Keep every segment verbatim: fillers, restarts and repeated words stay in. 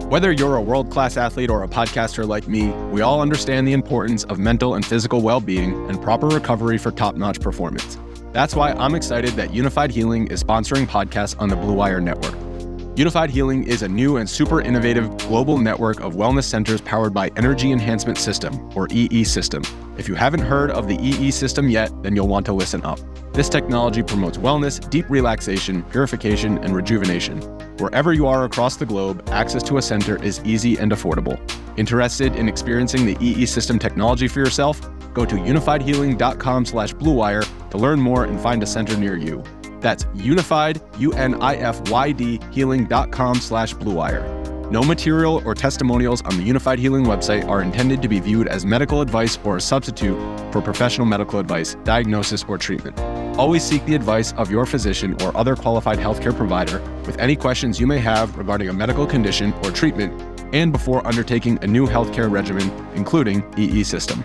Whether you're a world-class athlete or a podcaster like me, we all understand the importance of mental and physical well-being and proper recovery for top-notch performance. That's why I'm excited that Unified Healing is sponsoring podcasts on the Blue Wire Network. Unified Healing is a new and super innovative global network of wellness centers powered by Energy Enhancement System, or E E System. If you haven't heard of the E E System yet, then you'll want to listen up. This technology promotes wellness, deep relaxation, purification, and rejuvenation. Wherever you are across the globe, access to a center is easy and affordable. Interested in experiencing the E E System technology for yourself? Go to unified healing dot com slash blue wire to learn more and find a center near you. That's unified, U N I F Y D, healing dot com slash blue wire. No material or testimonials on the Unified Healing website are intended to be viewed as medical advice or a substitute for professional medical advice, diagnosis, or treatment. Always seek the advice of your physician or other qualified healthcare provider with any questions you may have regarding a medical condition or treatment and before undertaking a new healthcare regimen, including E E System.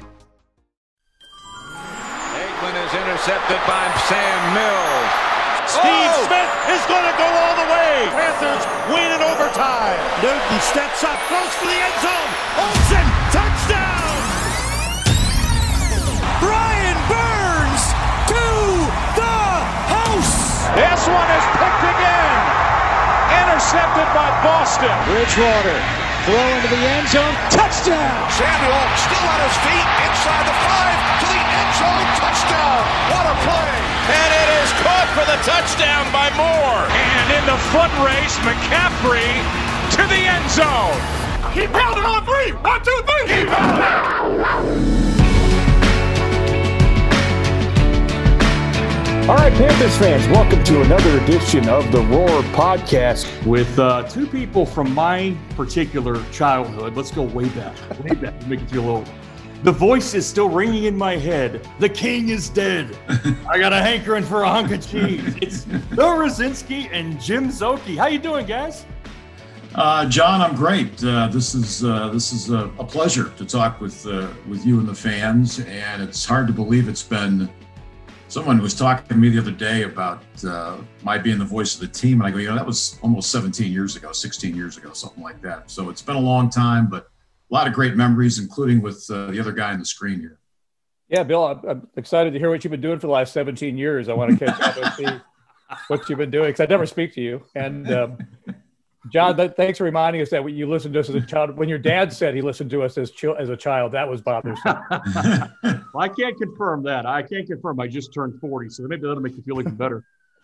Aikman is intercepted by Sam Mills. Steve oh! Smith is going to go all the way. Panthers win in overtime. Newton steps up, close for the end zone. Olsen, touchdown. Brian Burns to the house. This one is picked again. Intercepted by Boston. Bridgewater, throw into the end zone. Touchdown. Samuel still on his feet inside the five to the end zone. Touchdown. What a play. And it is caught for the touchdown by Moore. And in the foot race, McCaffrey to the end zone. He pounded on three. One, two, three. He pounded. All right, Panthers fans, welcome to another edition of the Roar Podcast with uh, two people from my particular childhood. Let's go way back, way back to make it feel old. The voice is still ringing in my head. The king is dead. I got a hankering for a hunk of cheese. It's Bill Rosinski and Jim Szoke. How you doing, guys? Uh, John, I'm great. Uh, this is uh, this is a, a pleasure to talk with uh, with you and the fans, and it's hard to believe it's been. Someone was talking to me the other day about uh, my being the voice of the team, and I go, you know, that was almost seventeen years ago, sixteen years ago, something like that. So it's been a long time, but a lot of great memories, including with uh, the other guy on the screen here. Yeah, Bill, I'm, I'm excited to hear what you've been doing for the last seventeen years. I want to catch up and see what you've been doing because I never speak to you. And um, John, that, thanks for reminding us that when you listened to us as a child. When your dad said he listened to us as ch- as a child, that was bothersome. Well, I can't confirm that. I can't confirm. I just turned forty, so maybe that'll make you feel even better.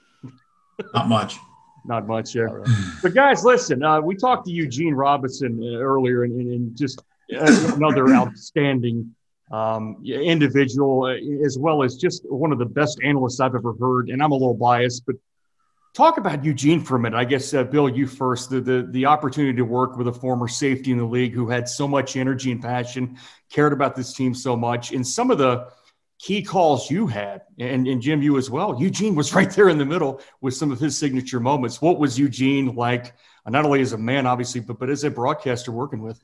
Not much. Not much, yeah. Right. But guys, listen, uh, we talked to Eugene Robinson uh, earlier, and, and, and just uh, another outstanding um, individual, uh, as well as just one of the best analysts I've ever heard. And I'm a little biased, but talk about Eugene for a minute. I guess, uh, Bill, you first. The, the the opportunity to work with a former safety in the league who had so much energy and passion, cared about this team so much, and some of the key calls you had, and, and Jim, you as well. Eugene was right there in the middle with some of his signature moments. What was Eugene like, not only as a man, obviously, but, but as a broadcaster working with?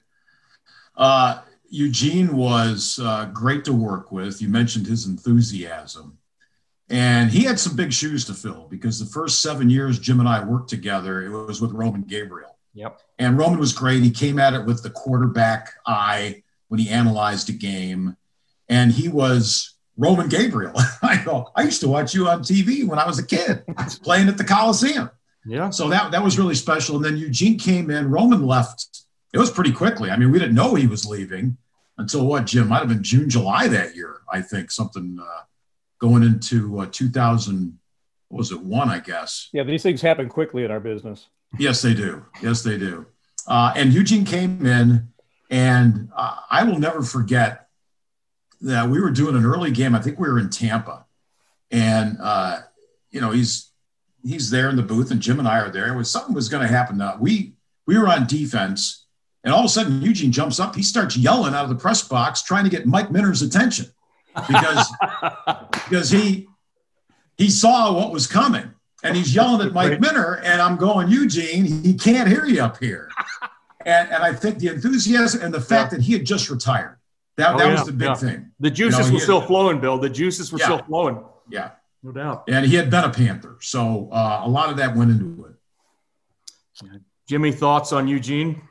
Uh, Eugene was uh, great to work with. You mentioned his enthusiasm. And he had some big shoes to fill because the first seven years Jim and I worked together, it was with Roman Gabriel. Yep. And Roman was great. He came at it with the quarterback eye when he analyzed a game. And he was Roman Gabriel. I go, I used to watch you on T V when I was a kid playing at the Coliseum. Yeah. So that, that was really special. And then Eugene came in. Roman left. It was pretty quickly. I mean, we didn't know he was leaving until what, Jim? Might have been June, July that year, I think, something uh, going into uh, two thousand, what was it, one, I guess. Yeah, these things happen quickly in our business. Yes, they do. Yes, they do. Uh, and Eugene came in, and uh, I will never forget that we were doing an early game. I think we were in Tampa, and uh, you know he's he's there in the booth, and Jim and I are there. It was something was going to happen. Uh, we we were on defense, and all of a sudden Eugene jumps up. He starts yelling out of the press box, trying to get Mike Minter's attention because because he he saw what was coming, and he's yelling at Mike Minter, and I'm going, Eugene, he can't hear you up here. And and I think the enthusiasm and the fact yeah. that he had just retired. That, oh, that yeah, was the big yeah. thing. The juices you know, were had, still flowing, Bill. The juices were yeah, still flowing. Yeah. No doubt. And he had been a Panther. So uh, a lot of that went into it. Jimmy, thoughts on Eugene?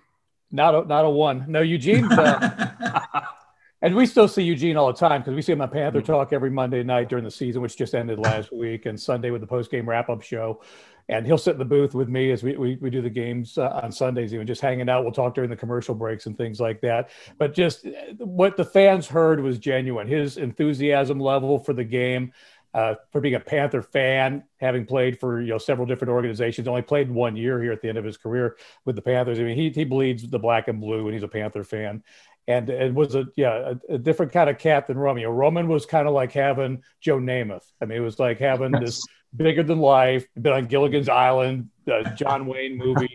Not a, not a one. No, Eugene. Uh, and we still see Eugene all the time because we see him on Panther Talk every Monday night during the season, which just ended last week, and Sunday with the post-game wrap-up show. And he'll sit in the booth with me as we, we, we do the games uh, on Sundays, even just hanging out. We'll talk during the commercial breaks and things like that. But just what the fans heard was genuine. His enthusiasm level for the game, uh, for being a Panther fan, having played for, you know, several different organizations, only played one year here at the end of his career with the Panthers. I mean, he, he bleeds the black and blue, and he's a Panther fan. And it was a, yeah, a, a different kind of cat than Roman. You know, Roman was kind of like having Joe Namath. I mean, it was like having this bigger than life, been on Gilligan's Island, uh, John Wayne movie.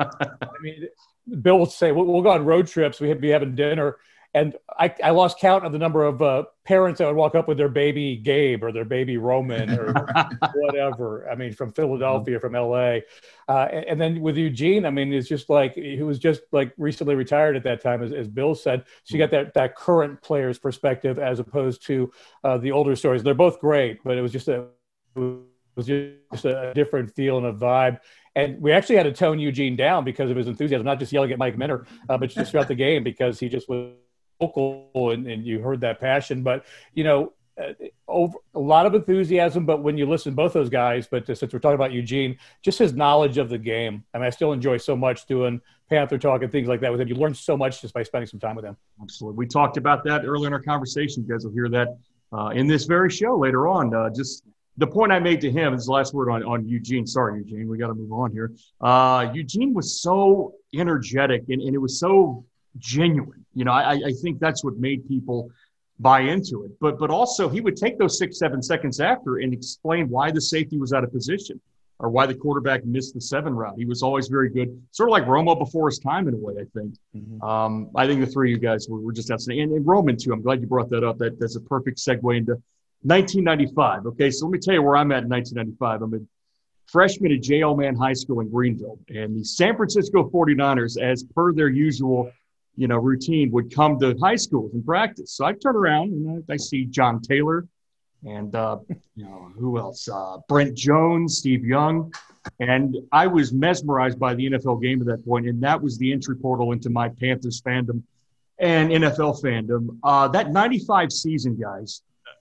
I mean, Bill would say, we'll, we'll go on road trips. We'd be having dinner. And I, I lost count of the number of uh, parents that would walk up with their baby Gabe or their baby Roman or whatever. I mean, from Philadelphia, from L A. Uh, and, and then with Eugene, I mean, it's just like, he was just like recently retired at that time, as, as Bill said. So you got that, that current player's perspective as opposed to uh, the older stories. They're both great, but it was just a, it was just a different feel and a vibe. And we actually had to tone Eugene down because of his enthusiasm, not just yelling at Mike Minter, uh, but just throughout the game, because he just was vocal and, and you heard that passion. But, you know, uh, over, a lot of enthusiasm, but when you listen to both those guys, but uh, since we're talking about Eugene, just his knowledge of the game. I mean, I still enjoy so much doing Panther Talk and things like that with him. You learn so much just by spending some time with him. Absolutely. We talked about that earlier in our conversation. You guys will hear that uh, in this very show later on. Uh, just the point I made to him is the last word on, on Eugene. Sorry, Eugene. We got to move on here. Uh, Eugene was so energetic and, and it was so genuine. You know, I, I think that's what made people buy into it. But but also he would take those six, seven seconds after and explain why the safety was out of position or why the quarterback missed the seven route. He was always very good, sort of like Romo before his time in a way, I think. Mm-hmm. Um, I think the three of you guys were, were just outstanding. And, and Roman, too. I'm glad you brought that up. That That's a perfect segue into nineteen ninety-five. Okay, so let me tell you where I'm at in nineteen ninety-five. I'm a freshman at J L Mann High School in Greenville. And the San Francisco forty-niners, as per their usual you know, routine, would come to high schools and practice. So I turn around and I, I see John Taylor and, uh, you know, who else? Uh, Brent Jones, Steve Young. And I was mesmerized by the N F L game at that point, and that was the entry portal into my Panthers fandom and N F L fandom. Uh, that ninety-five season, guys,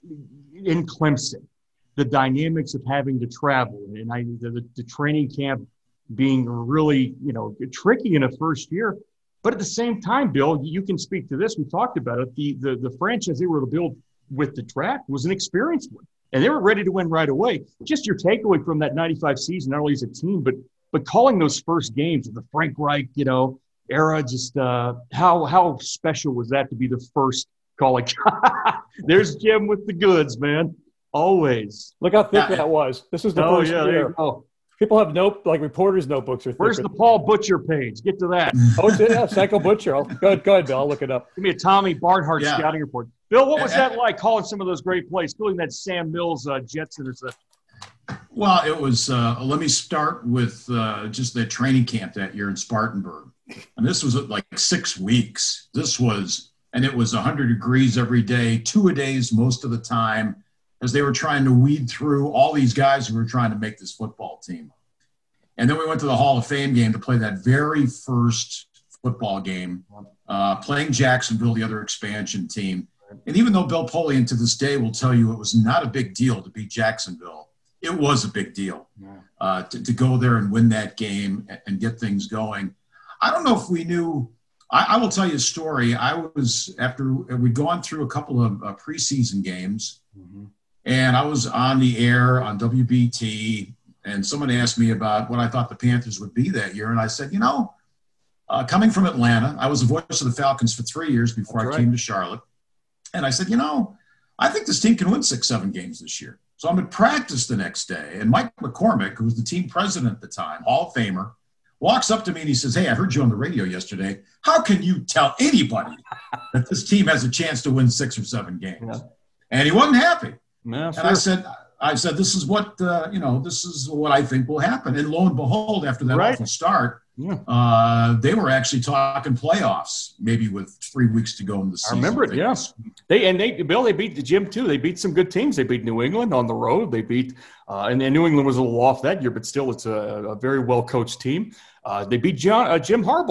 in Clemson, the dynamics of having to travel and I, the, the training camp being really, you know, tricky in a first year. But at the same time, Bill, you can speak to this. We talked about it. The, the the franchise they were to build with the draft was an experienced one, and they were ready to win right away. Just your takeaway from that ninety-five season, not only as a team, but but calling those first games of the Frank Reich, you know, era. Just uh, how how special was that to be the first calling? There's Jim with the goods, man. Always. Look how thick yeah. that was. This is the oh, first yeah, year. There you go. People have note like reporters' notebooks. Are Where's the Paul Butcher page? Get to that. Oh, it's, yeah, Psycho Butcher. I'll, go ahead, go ahead, Bill. I'll look it up. Give me a Tommy Barnhart yeah. scouting report. Bill, what was that like calling some of those great plays, including that Sam Mills uh, Jets interception? Well, it was. Uh, let me start with uh, just the training camp that year in Spartanburg, and this was like six weeks. This was, and it was one hundred degrees every day, two a days most of the time, as they were trying to weed through all these guys who were trying to make this football team. And then we went to the Hall of Fame game to play that very first football game, uh, playing Jacksonville, the other expansion team. And even though Bill Polian to this day will tell you it was not a big deal to beat Jacksonville, it was a big deal uh, to, to go there and win that game and, and get things going. I don't know if we knew – I will tell you a story. I was – after we'd gone through a couple of uh, preseason games, mm-hmm. and I was on the air on W B T – and someone asked me about what I thought the Panthers would be that year. And I said, you know, uh, coming from Atlanta, I was the voice of the Falcons for three years before That's I right. came to Charlotte. And I said, you know, I think this team can win six, seven games this year. So I'm at practice the next day. And Mike McCormick, who was the team president at the time, Hall of Famer, walks up to me and he says, hey, I heard you on the radio yesterday. How can you tell anybody that this team has a chance to win six or seven games? Yeah. And he wasn't happy. Yeah, and sure. I said – I said, this is what, uh, you know, this is what I think will happen. And lo and behold, after that right. awful start, yeah. uh, they were actually talking playoffs, maybe with three weeks to go in the season. I remember it, yes. Yeah. They And they, Bill, they beat the Jim, too. They beat some good teams. They beat New England on the road. They beat, uh, and, and New England was a little off that year, but still it's a, a very well-coached team. Uh, they beat John, uh, Jim Harbaugh.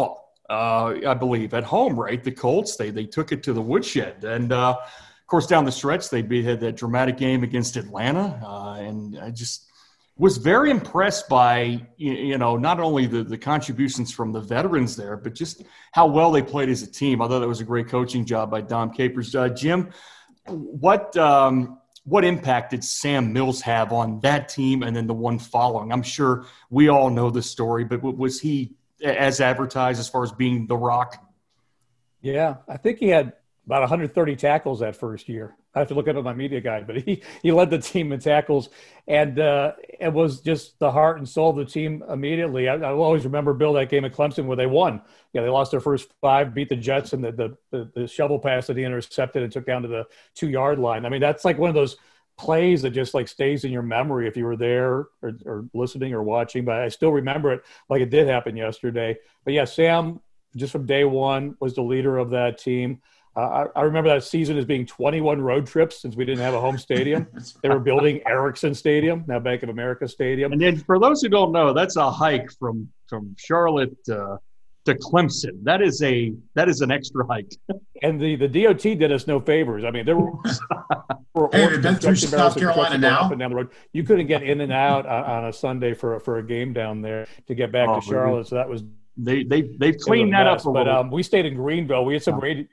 uh, I believe, at home, right? The Colts, they they took it to the woodshed. And, uh, of course, down the stretch, they beat, had that dramatic game against Atlanta. Uh, and I just was very impressed by, you know, not only the, the contributions from the veterans there, but just how well they played as a team. I thought that was a great coaching job by Dom Capers. Uh, Jim, what um, what impact did Sam Mills have on that team and then the one following? I'm sure we all know the story, but was he as advertised as far as being the Rock? Yeah, I think he had about one hundred thirty tackles that first year. I have to look up my media guide, but he, he led the team in tackles, and uh, it was just the heart and soul of the team immediately. I, I will always remember, Bill, that game at Clemson where they won. Yeah, they lost their first five, beat the Jets, and the, the, the, the shovel pass that he intercepted and took down to the two-yard line. I mean, that's like one of those plays that just like stays in your memory if you were there or, or listening or watching, but I still remember it like it did happen yesterday. But, yeah, Sam, just from day one, was the leader of that team. Uh, I, I remember that season as being twenty-one road trips since we didn't have a home stadium. They were building Ericsson Stadium, now Bank of America Stadium. And then for those who don't know, that's a hike from from Charlotte uh, to Clemson. That is a that is an extra hike. And the, the D O T did us no favors. I mean, there were, were hey, we've been through South Carolina now. Up and down the road. You couldn't get in and out on, on a Sunday for for a game down there to get back oh, to Charlotte. Really? So that was they they they've cleaned that mess. up a but little. Um, we stayed in Greenville. We had some radio.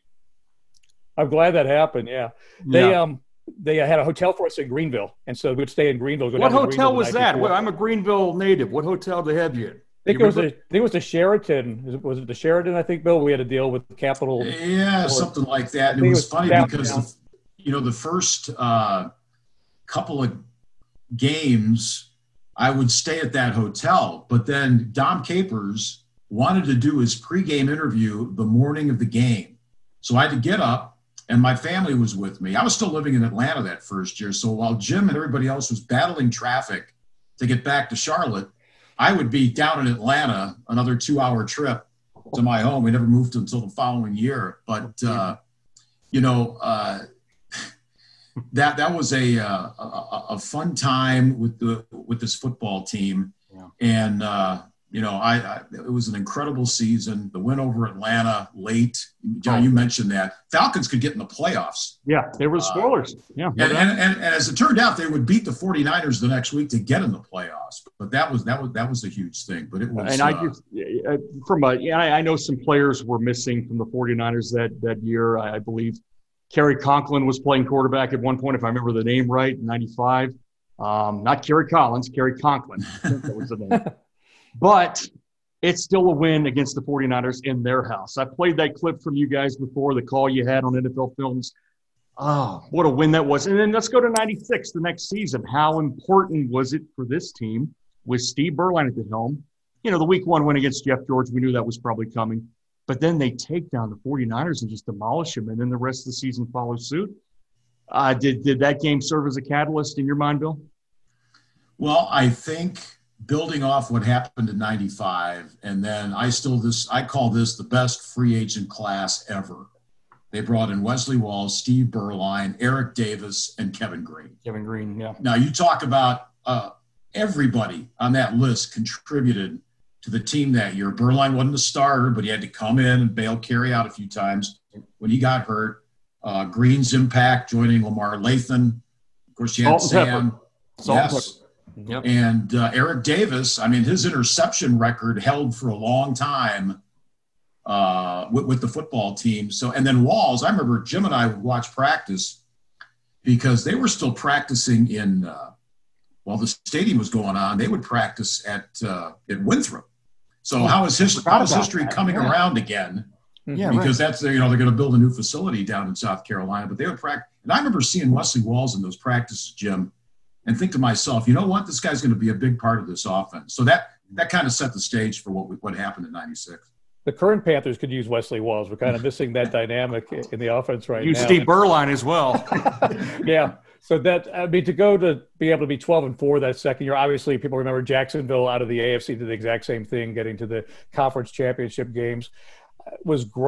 I'm glad that happened. Yeah, they yeah. um they had a hotel for us in Greenville, and so we'd stay in Greenville. What hotel was that? Well, I'm a Greenville native. What hotel did they have you in? I think it was a, I think it was the Sheraton. Was it the Sheraton? I think, Bill. We had to deal with Capital. Yeah, or, something like that. And it was, it was funny down, because down. The, you know the first uh, couple of games, I would stay at that hotel, but then Dom Capers wanted to do his pregame interview the morning of the game, so I had to get up. And my family was with me. I was still living in Atlanta that first year. So while Jim and everybody else was battling traffic to get back to Charlotte, I would be down in Atlanta, another two-hour trip to my home. We never moved until the following year. But, uh, you know, uh, that that was a, uh, a a fun time with the with this football team. Yeah. And, uh, you know, I, I it was an incredible season. The win over Atlanta late. John, you mentioned that. Falcons could get in the playoffs. Yeah, they were spoilers. Uh, yeah. And, and, and, and as it turned out, they would beat the 49ers the next week to get in the playoffs. But that was that was that was a huge thing. But it was and uh, I just from a yeah, I know some players were missing from the 49ers that that year. I, I believe Kerry Conklin was playing quarterback at one point, if I remember the name right, in ninety-five. Um, not Kerry Collins, Kerry Conklin. That was the name. But it's still a win against the 49ers in their house. I played that clip from you guys before, the call you had on N F L Films. Oh, what a win that was. And then let's go to ninety-six, the next season. How important was it for this team with Steve Beuerlein at the helm? You know, the week one win against Jeff George, we knew that was probably coming. But then they take down the 49ers and just demolish them, and then the rest of the season follows suit. Uh, did, did that game serve as a catalyst in your mind, Bill? Well, I think – building off what happened in ninety-five, and then I still this I call this the best free agent class ever. They brought in Wesley Walls, Steve Beuerlein, Eric Davis, and Kevin Green. Kevin Green, yeah. Now you talk about uh, everybody on that list contributed to the team that year. Beuerlein wasn't a starter, but he had to come in and bail Kerry out a few times when he got hurt. Uh, Green's impact, joining Lamar Lathan. Of course, you had Salt Sam. Salt yes. Yep. And uh, Eric Davis, I mean, his interception record held for a long time uh, with, with the football team. So, and then Walls, I remember Jim and I would watch practice because they were still practicing in, uh, while the stadium was going on, they would practice at uh, at Winthrop. So how is history, how is history coming yeah. around again? Yeah, because right. that's, you know, they're going to build a new facility down in South Carolina, but they would practice. And I remember seeing Wesley Walls in those practices, Jim, and think to myself, you know what, this guy's going to be a big part of this offense. So that that kind of set the stage for what what happened in ninety-six. The current Panthers could use Wesley Walls. We're kind of missing that dynamic in the offense right use now. Steve Beuerlein as well. Yeah. So that, I mean, to go to be able to be twelve and four that second year, obviously people remember Jacksonville out of the A F C did the exact same thing, getting to the conference championship games. It was great.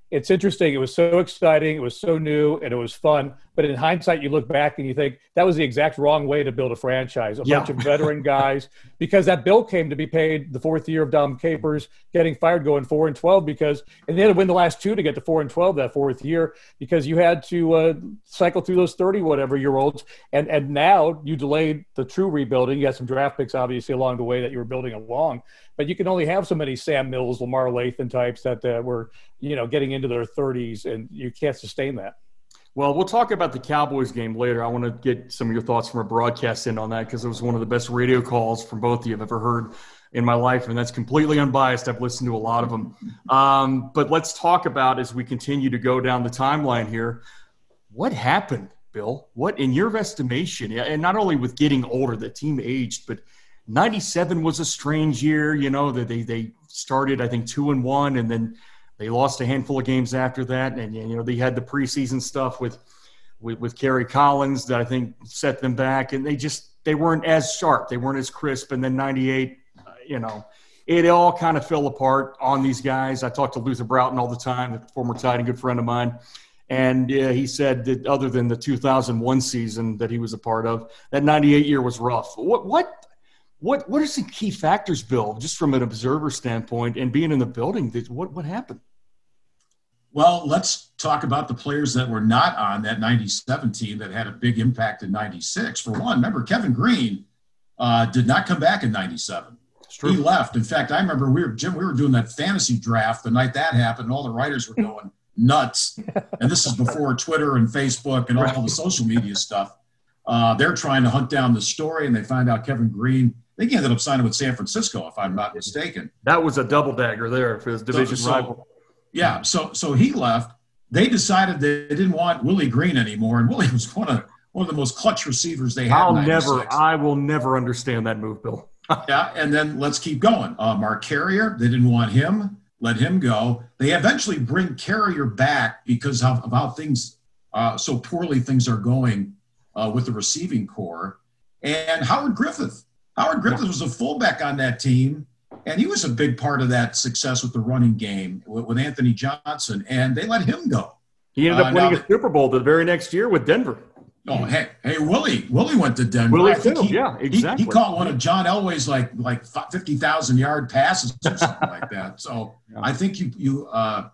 it's interesting. It was so exciting. It was so new and it was fun. But in hindsight, you look back and you think that was the exact wrong way to build a franchise. A Yeah. bunch of veteran guys, because that bill came to be paid the fourth year of Dom Capers getting fired, going four and twelve because, and they had to win the last two to get to four and twelve that fourth year because you had to uh, cycle through those thirty whatever year olds. And, and now you delayed the true rebuilding. You had some draft picks obviously along the way that you were building along, but you can only have so many Sam Mills, Lamar Lathan types that uh, were, you know, getting into their thirties, and you can't sustain that. Well, we'll talk about the Cowboys game later. I want to get some of your thoughts from a broadcast in on that because it was one of the best radio calls from both of you I've ever heard in my life, and that's completely unbiased. I've listened to a lot of them. Um, but let's talk about, as we continue to go down the timeline here, what happened, Bill? What, in your estimation, and not only with getting older, the team aged, but ninety-seven was a strange year, you know, that they, they started, I think, two and one, and then they lost a handful of games after that. And, you know, they had the preseason stuff with, with, with Kerry Collins that I think set them back, and they just, they weren't as sharp. They weren't as crisp. And then ninety-eight, uh, you know, it all kind of fell apart on these guys. I talk to Luther Broughton all the time, a former tight end, good friend of mine. And uh, he said that other than the two thousand one season that he was a part of, that ninety-eight year was rough. What, what, what, what are some key factors, Bill, just from an observer standpoint and being in the building? That, what, what happened? Well, let's talk about the players that were not on that ninety-seven team that had a big impact in ninety-six. For one, remember, Kevin Green uh, did not come back in ninety-seven. He left. In fact, I remember we were, Jim, we were doing that fantasy draft the night that happened, and all the writers were going nuts. And this is before Twitter and Facebook and all, all the social media stuff. Uh, they're trying to hunt down the story, and they find out Kevin Green, I think he ended up signing with San Francisco, if I'm not mistaken. That was a double dagger there for his division so, so, rival. Yeah, so so he left. They decided they didn't want Willie Green anymore, and Willie was one of one of the most clutch receivers they had. I'll in never, I will never understand that move, Bill. Yeah, and then let's keep going. Uh, Mark Carrier, they didn't want him. Let him go. They eventually bring Carrier back because of, of how things, uh, so poorly things are going uh, with the receiving core. And Howard Griffith. Howard Griffith was a fullback on that team, and he was a big part of that success with the running game with, with Anthony Johnson, and they let him go. He ended up uh, winning now, a Super Bowl the very next year with Denver. Oh, hey, hey, Willie. Willie went to Denver. Willie I think too, he, yeah, exactly. He, he caught one of John Elway's like like fifty thousand yard passes or something like that. So yeah. I think you you uh,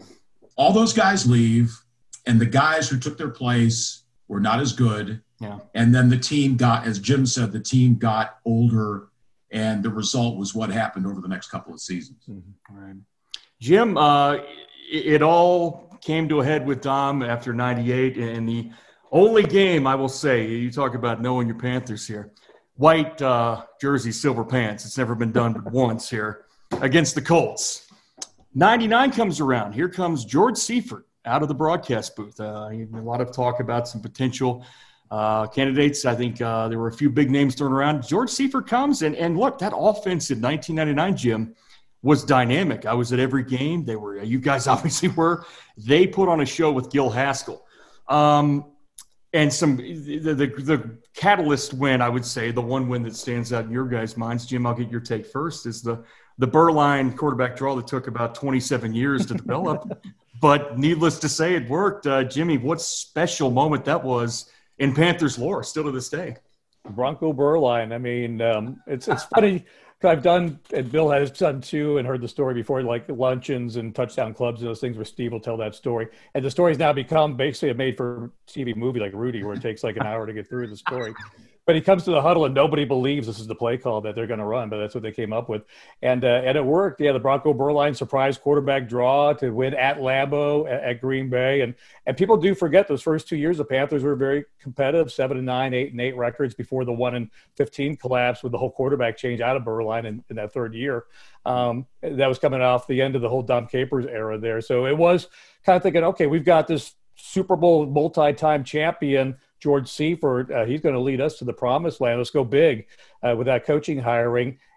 all those guys leave, and the guys who took their place were not as good. Yeah. And then the team got, as Jim said, the team got older, and the result was what happened over the next couple of seasons. Mm-hmm. All right. Jim, uh, it, it all came to a head with Dom after ninety-eight, and the only game I will say, you talk about knowing your Panthers here, white uh, jersey, silver pants. It's never been done but once here against the Colts. ninety-nine comes around. Here comes George Seifert out of the broadcast booth. Uh, a lot of talk about some potential uh, candidates. I think uh, there were a few big names thrown around. George Seifert comes, and, and look, that offense in nineteen ninety-nine, Jim, was dynamic. I was at every game. They were, you guys obviously were. They put on a show with Gil Haskell. Um, and some the, the the catalyst win, I would say, the one win that stands out in your guys' minds, Jim, I'll get your take first, is the the Beuerlein quarterback draw that took about twenty-seven years to develop. But needless to say, it worked. Uh, Jimmy, what special moment that was in Panthers lore, still to this day. Bronco Beuerlein. I mean, um, it's it's funny. I've done, and Bill has done too, and heard the story before, like luncheons and touchdown clubs and those things where Steve will tell that story. And the story's now become basically a made-for-T V movie like Rudy, where it takes like an hour to get through the story. But he comes to the huddle and nobody believes this is the play call that they're going to run, but that's what they came up with. And uh, and it worked. Yeah, the Bronco Beuerlein surprise quarterback draw to win at Lambeau at, at Green Bay. And and people do forget those first two years, the Panthers were very competitive, seven and nine, eight and eight records before the one and fifteen collapse with the whole quarterback change out of Beuerlein in, in that third year. Um, that was coming off the end of the whole Dom Capers era there. So it was kind of thinking, okay, we've got this Super Bowl multi-time champion, George Seifert. Uh, he's going to lead us to the promised land. Let's go big uh, with that coaching hiring.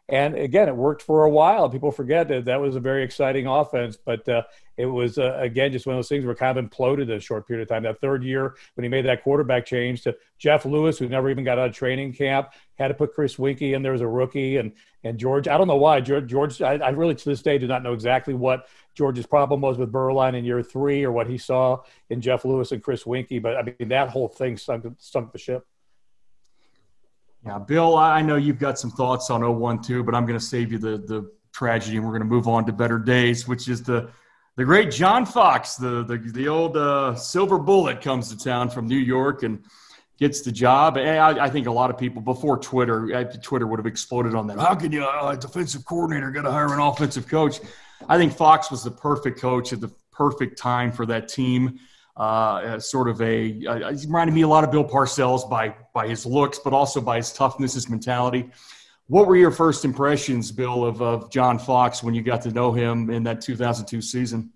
And again, it worked for a while. People forget that that was a very exciting offense, but uh, it was, uh, again, just one of those things where it kind of imploded in a short period of time. That third year when he made that quarterback change to Jeff Lewis, who never even got out of training camp, had to put Chris Winkie in there as a rookie. And and George, I don't know why. George, George I, I really to this day do not know exactly what George's problem was with Beuerlein in year three or what he saw in Jeff Lewis and Chris Winkie. But, I mean, that whole thing sunk, sunk the ship. Yeah, Bill, I know you've got some thoughts on oh one too, but I'm going to save you the the tragedy, and we're going to move on to better days, which is the the great John Fox, the the, the old uh, silver bullet, comes to town from New York and gets the job. And I, I think a lot of people before Twitter, Twitter would have exploded on that. How can you, uh, a defensive coordinator, got to hire an offensive coach? I think Fox was the perfect coach at the perfect time for that team. Uh, sort of a uh, – he reminded me a lot of Bill Parcells by by his looks, but also by his toughness, his mentality. What were your first impressions, Bill, of, of John Fox when you got to know him in that two thousand two season?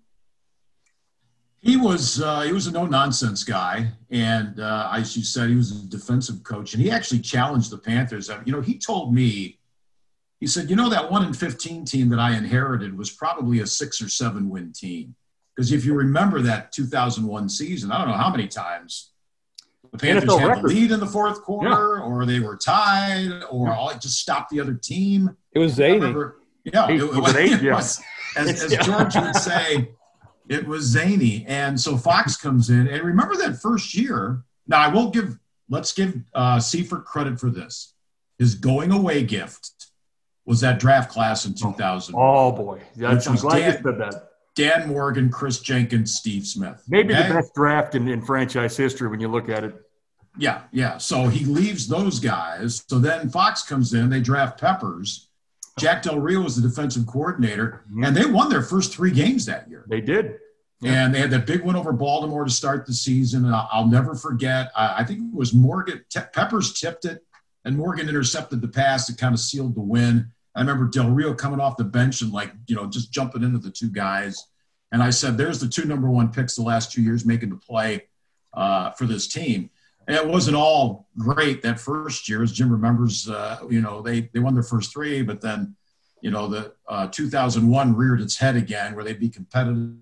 He was uh, he was a no-nonsense guy, and uh, as you said, he was a defensive coach, and he actually challenged the Panthers. You know, he told me, he said, you know, that one in fifteen team that I inherited was probably a six or seven win team. Because if you remember that two thousand one season, I don't know how many times the Panthers N F L had record. The lead in the fourth quarter, yeah. or they were tied, or all, it just stopped the other team. It was zany. Remember, yeah, it, it, was, it yeah. was, as, as George would say, it was zany. And so Fox comes in, and remember that first year. Now, I will give, let's give uh, Seifert credit for this. His going away gift was that draft class in two thousand. Oh, boy. That's, I'm glad Dan, you said that. Dan Morgan, Chris Jenkins, Steve Smith. Maybe okay? the best draft in, in franchise history when you look at it. Yeah, yeah. So he leaves those guys. So then Fox comes in. They draft Peppers. Jack Del Rio was the defensive coordinator, mm-hmm. and they won their first three games that year. They did. Yeah. And they had that big win over Baltimore to start the season. And I'll, I'll never forget, I, I think it was Morgan. Te- Peppers tipped it, and Morgan intercepted the pass that kind of sealed the win. I remember Del Rio coming off the bench and, like, you know, just jumping into the two guys. And I said, there's the two number one picks the last two years making the play uh, for this team. And it wasn't all great that first year, as Jim remembers. Uh, you know, they, they won their first three, but then, you know, the uh, two thousand one reared its head again where they'd be competitive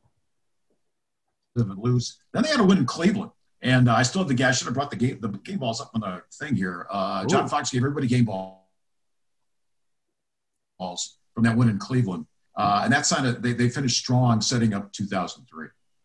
and lose. Then they had a win in Cleveland. And uh, I still have the guy. I should have brought the game, the game balls up on the thing here. Uh, John Fox gave everybody game ball. From that win in Cleveland. Uh, and that sign of, they, they finished strong setting up two thousand three.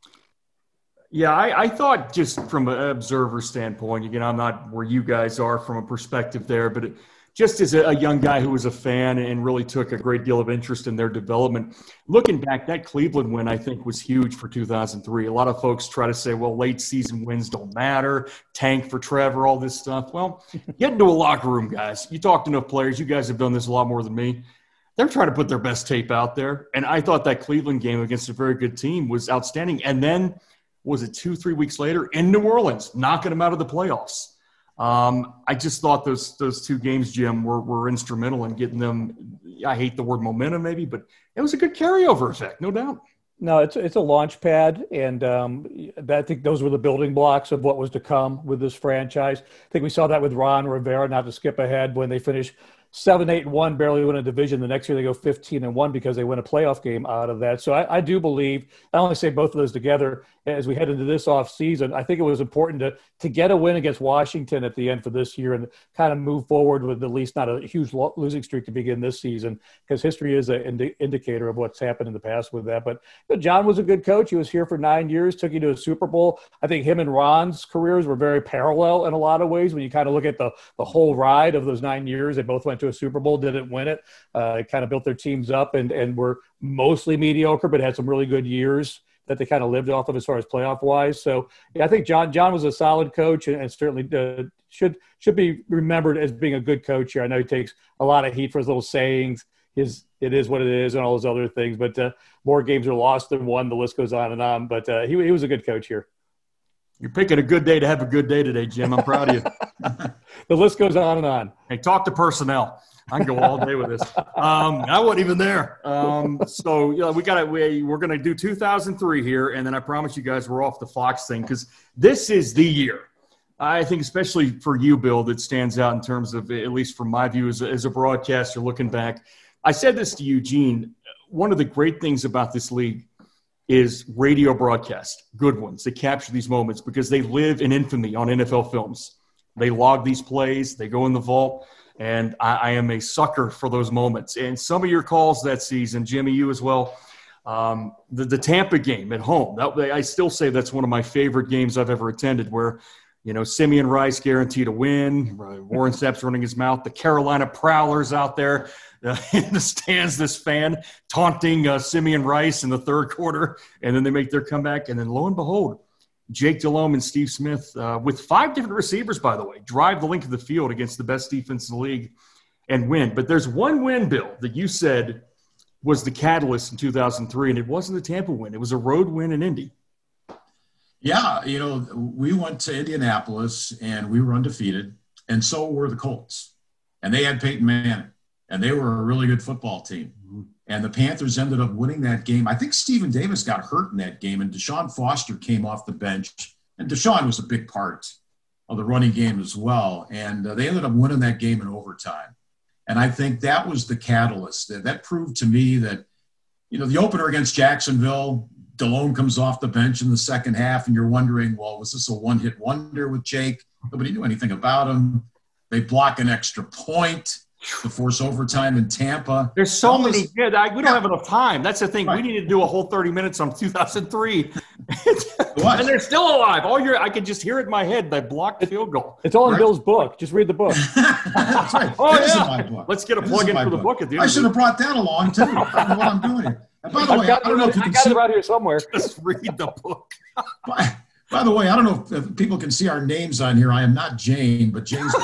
Yeah, I, I thought just from an observer standpoint, again, I'm not where you guys are from a perspective there, but it, just as a, a young guy who was a fan and really took a great deal of interest in their development, looking back, that Cleveland win, I think, was huge for two thousand three. A lot of folks try to say, well, late season wins don't matter, tank for Trevor, all this stuff. Well, get into a locker room, guys. You talk to enough players. You guys have done this a lot more than me. They're trying to put their best tape out there. And I thought that Cleveland game against a very good team was outstanding. And then, was it two, three weeks later, in New Orleans, knocking them out of the playoffs. Um, I just thought those those two games, Jim, were, were instrumental in getting them – I hate the word momentum maybe, but it was a good carryover effect, no doubt. No, it's it's a launch pad, and um, I think those were the building blocks of what was to come with this franchise. I think we saw that with Ron Rivera, not to skip ahead, when they finished – Seven, eight, and one, barely win a division. The next year they go fifteen and one because they win a playoff game out of that. So I, I do believe, I only say both of those together as we head into this off season. I think it was important to to get a win against Washington at the end for this year and kind of move forward with at least not a huge lo- losing streak to begin this season, because history is an indi- indicator of what's happened in the past with that. But you know, John was a good coach. He was here for nine years, took you to a Super Bowl. I think him and Ron's careers were very parallel in a lot of ways when you kind of look at the the whole ride of those nine years. They both went to a Super Bowl, didn't win it, uh, kind of built their teams up and, and were mostly mediocre, but had some really good years that they kind of lived off of as far as playoff wise. So yeah, I think John, John was a solid coach and, and certainly uh, should, should be remembered as being a good coach here. I know he takes a lot of heat for his little sayings, his, it is what it is and all those other things, but uh, more games are lost than won. The list goes on and on, but uh, he, he was a good coach here. You're picking a good day to have a good day today, Jim. I'm proud of you. The list goes on and on. Hey, talk to personnel. I can go all day with this. Um, I wasn't even there. Um, so you know, we got we we're going to do two thousand three here, and then I promise you guys we're off the Fox thing because this is the year I think especially for you, Bill, that stands out in terms of, at least from my view as a, as a broadcaster looking back. I said this to Eugene. One of the great things about this league is radio broadcast, good ones that capture these moments because they live in infamy on N F L films. They log these plays, they go in the vault, and I, I am a sucker for those moments. And some of your calls that season, Jimmy, you as well, um, the, the Tampa game at home, that, I still say that's one of my favorite games I've ever attended where, you know, Simeon Rice guaranteed a win, Warren Sapp's running his mouth, the Carolina Prowlers out there uh, in the stands, this fan taunting uh, Simeon Rice in the third quarter, and then they make their comeback. And then lo and behold, Jake Delhomme and Steve Smith, uh, with five different receivers, by the way, drive the length of the field against the best defense in the league and win. But there's one win, Bill, that you said was the catalyst in two thousand three, and it wasn't the Tampa win. It was a road win in Indy. Yeah, you know, we went to Indianapolis, and we were undefeated, and so were the Colts. And they had Peyton Manning, and they were a really good football team. Mm-hmm. And the Panthers ended up winning that game. I think Stephen Davis got hurt in that game, and Deshaun Foster came off the bench. And Deshaun was a big part of the running game as well. And uh, they ended up winning that game in overtime. And I think that was the catalyst. That, that proved to me that, you know, the opener against Jacksonville, Delhomme comes off the bench in the second half, and you're wondering, well, was this a one-hit wonder with Jake? Nobody knew anything about him. They block an extra point to force overtime in Tampa. There's so was, many. Yeah, I, we don't yeah. have enough time. That's the thing. Right. We need to do a whole thirty minutes on two thousand three. And they're still alive. All your, I can just hear it in my head. They blocked the field goal. It's all in right. Bill's book. Just read the book. That's right. Oh, it yeah. My book. Let's get a plug in for the book at the end. I should have brought that along, too. I don't know what I'm doing here. And by the I've way, I don't know if you I can got see it around here somewhere. Just read the book. by, by the way, I don't know if, if people can see our names on here. I am not Jane, but Jane's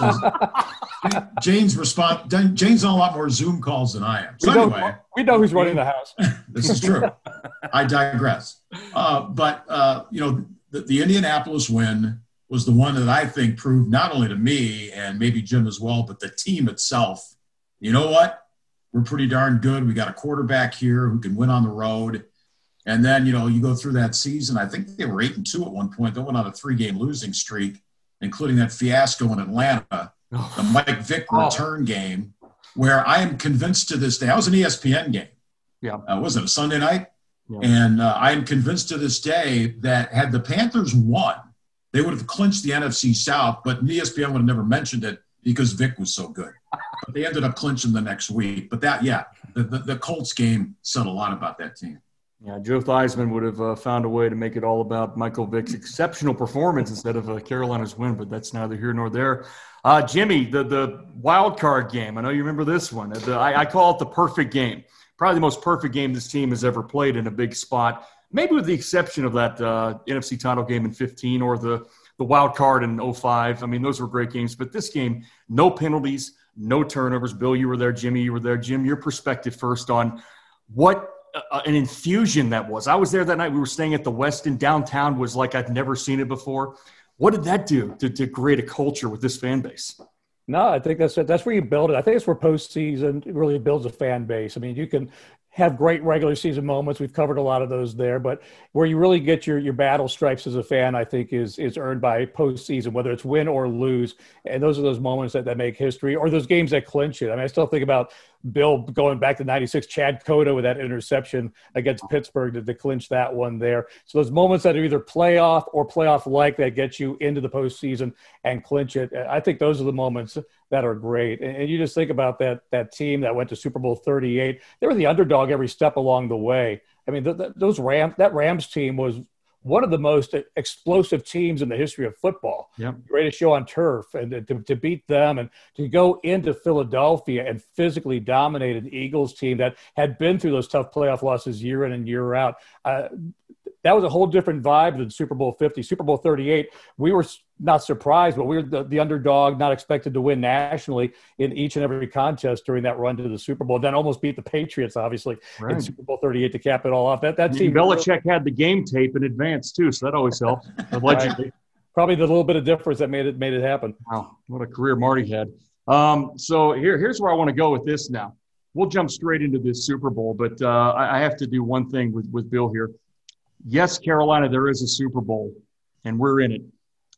got Jane's response. Jane's on a lot more Zoom calls than I am. So we anyway, know, we know who's running the house. This is true. I digress. Uh, but uh, you know, the, the Indianapolis win was the one that I think proved not only to me and maybe Jim as well, but the team itself. You know what? We're pretty darn good. We got a quarterback here who can win on the road. And then, you know, you go through that season. I think they were eight and two at one point. They went on a three-game losing streak, including that fiasco in Atlanta, oh. the Mike Vick oh. return game, where I am convinced to this day. I was an E S P N game. Yeah, uh, was it a Sunday night? Yeah. And uh, I am convinced to this day that had the Panthers won, they would have clinched the N F C South. But E S P N would have never mentioned it because Vick was so good. But they ended up clinching the next week. But that, yeah, the, the, the Colts game said a lot about that team. Yeah, Joe Theismann would have uh, found a way to make it all about Michael Vick's exceptional performance instead of uh, Carolina's win, but that's neither here nor there. Uh, Jimmy, the the wild card game. I know you remember this one. The, I, I call it the perfect game. Probably the most perfect game this team has ever played in a big spot, maybe with the exception of that uh, N F C title game in fifteen or the, the wild card in oh five. I mean, those were great games. But this game, no penalties, no turnovers. Bill, you were there. Jimmy, you were there. Jim, your perspective first on what – Uh, an infusion that was. I was there that night. We were staying at the Westin. Downtown was like I'd never seen it before. What did that do to, to create a culture with this fan base? No, I think that's that's where you build it. I think it's where postseason really builds a fan base. I mean, you can have great regular season moments. We've covered a lot of those there, but where you really get your your battle stripes as a fan, I think, is is earned by postseason, whether it's win or lose. And those are those moments that, that make history, or those games that clinch it. I mean, I still think about Bill going back to ninety-six, Chad Cota with that interception against Pittsburgh to, to clinch that one there. So those moments that are either playoff or playoff-like that get you into the postseason and clinch it, I think those are the moments that are great. And, and you just think about that that team that went to Super Bowl thirty-eight. They were the underdog every step along the way. I mean, th- th- those Rams, that Rams team was one of the most explosive teams in the history of football. Yep. Greatest show on turf, and to, to beat them and to go into Philadelphia and physically dominate an Eagles team that had been through those tough playoff losses year in and year out. Uh, that was a whole different vibe than Super Bowl fifty. Super Bowl thirty-eight, we were not surprised, but we were the, the underdog, not expected to win nationally in each and every contest during that run to the Super Bowl. Then almost beat the Patriots, obviously, right. in Super Bowl thirty-eight to cap it all off. That that team. Belichick had the game tape in advance too, so that always helped. Allegedly, right. Probably the little bit of difference that made it made it happen. Wow, what a career Marty had. Um, so here, here's where I want to go with this now. We'll jump straight into this Super Bowl, but uh, I, I have to do one thing with, with Bill here. Yes, Carolina, there is a Super Bowl, and we're in it.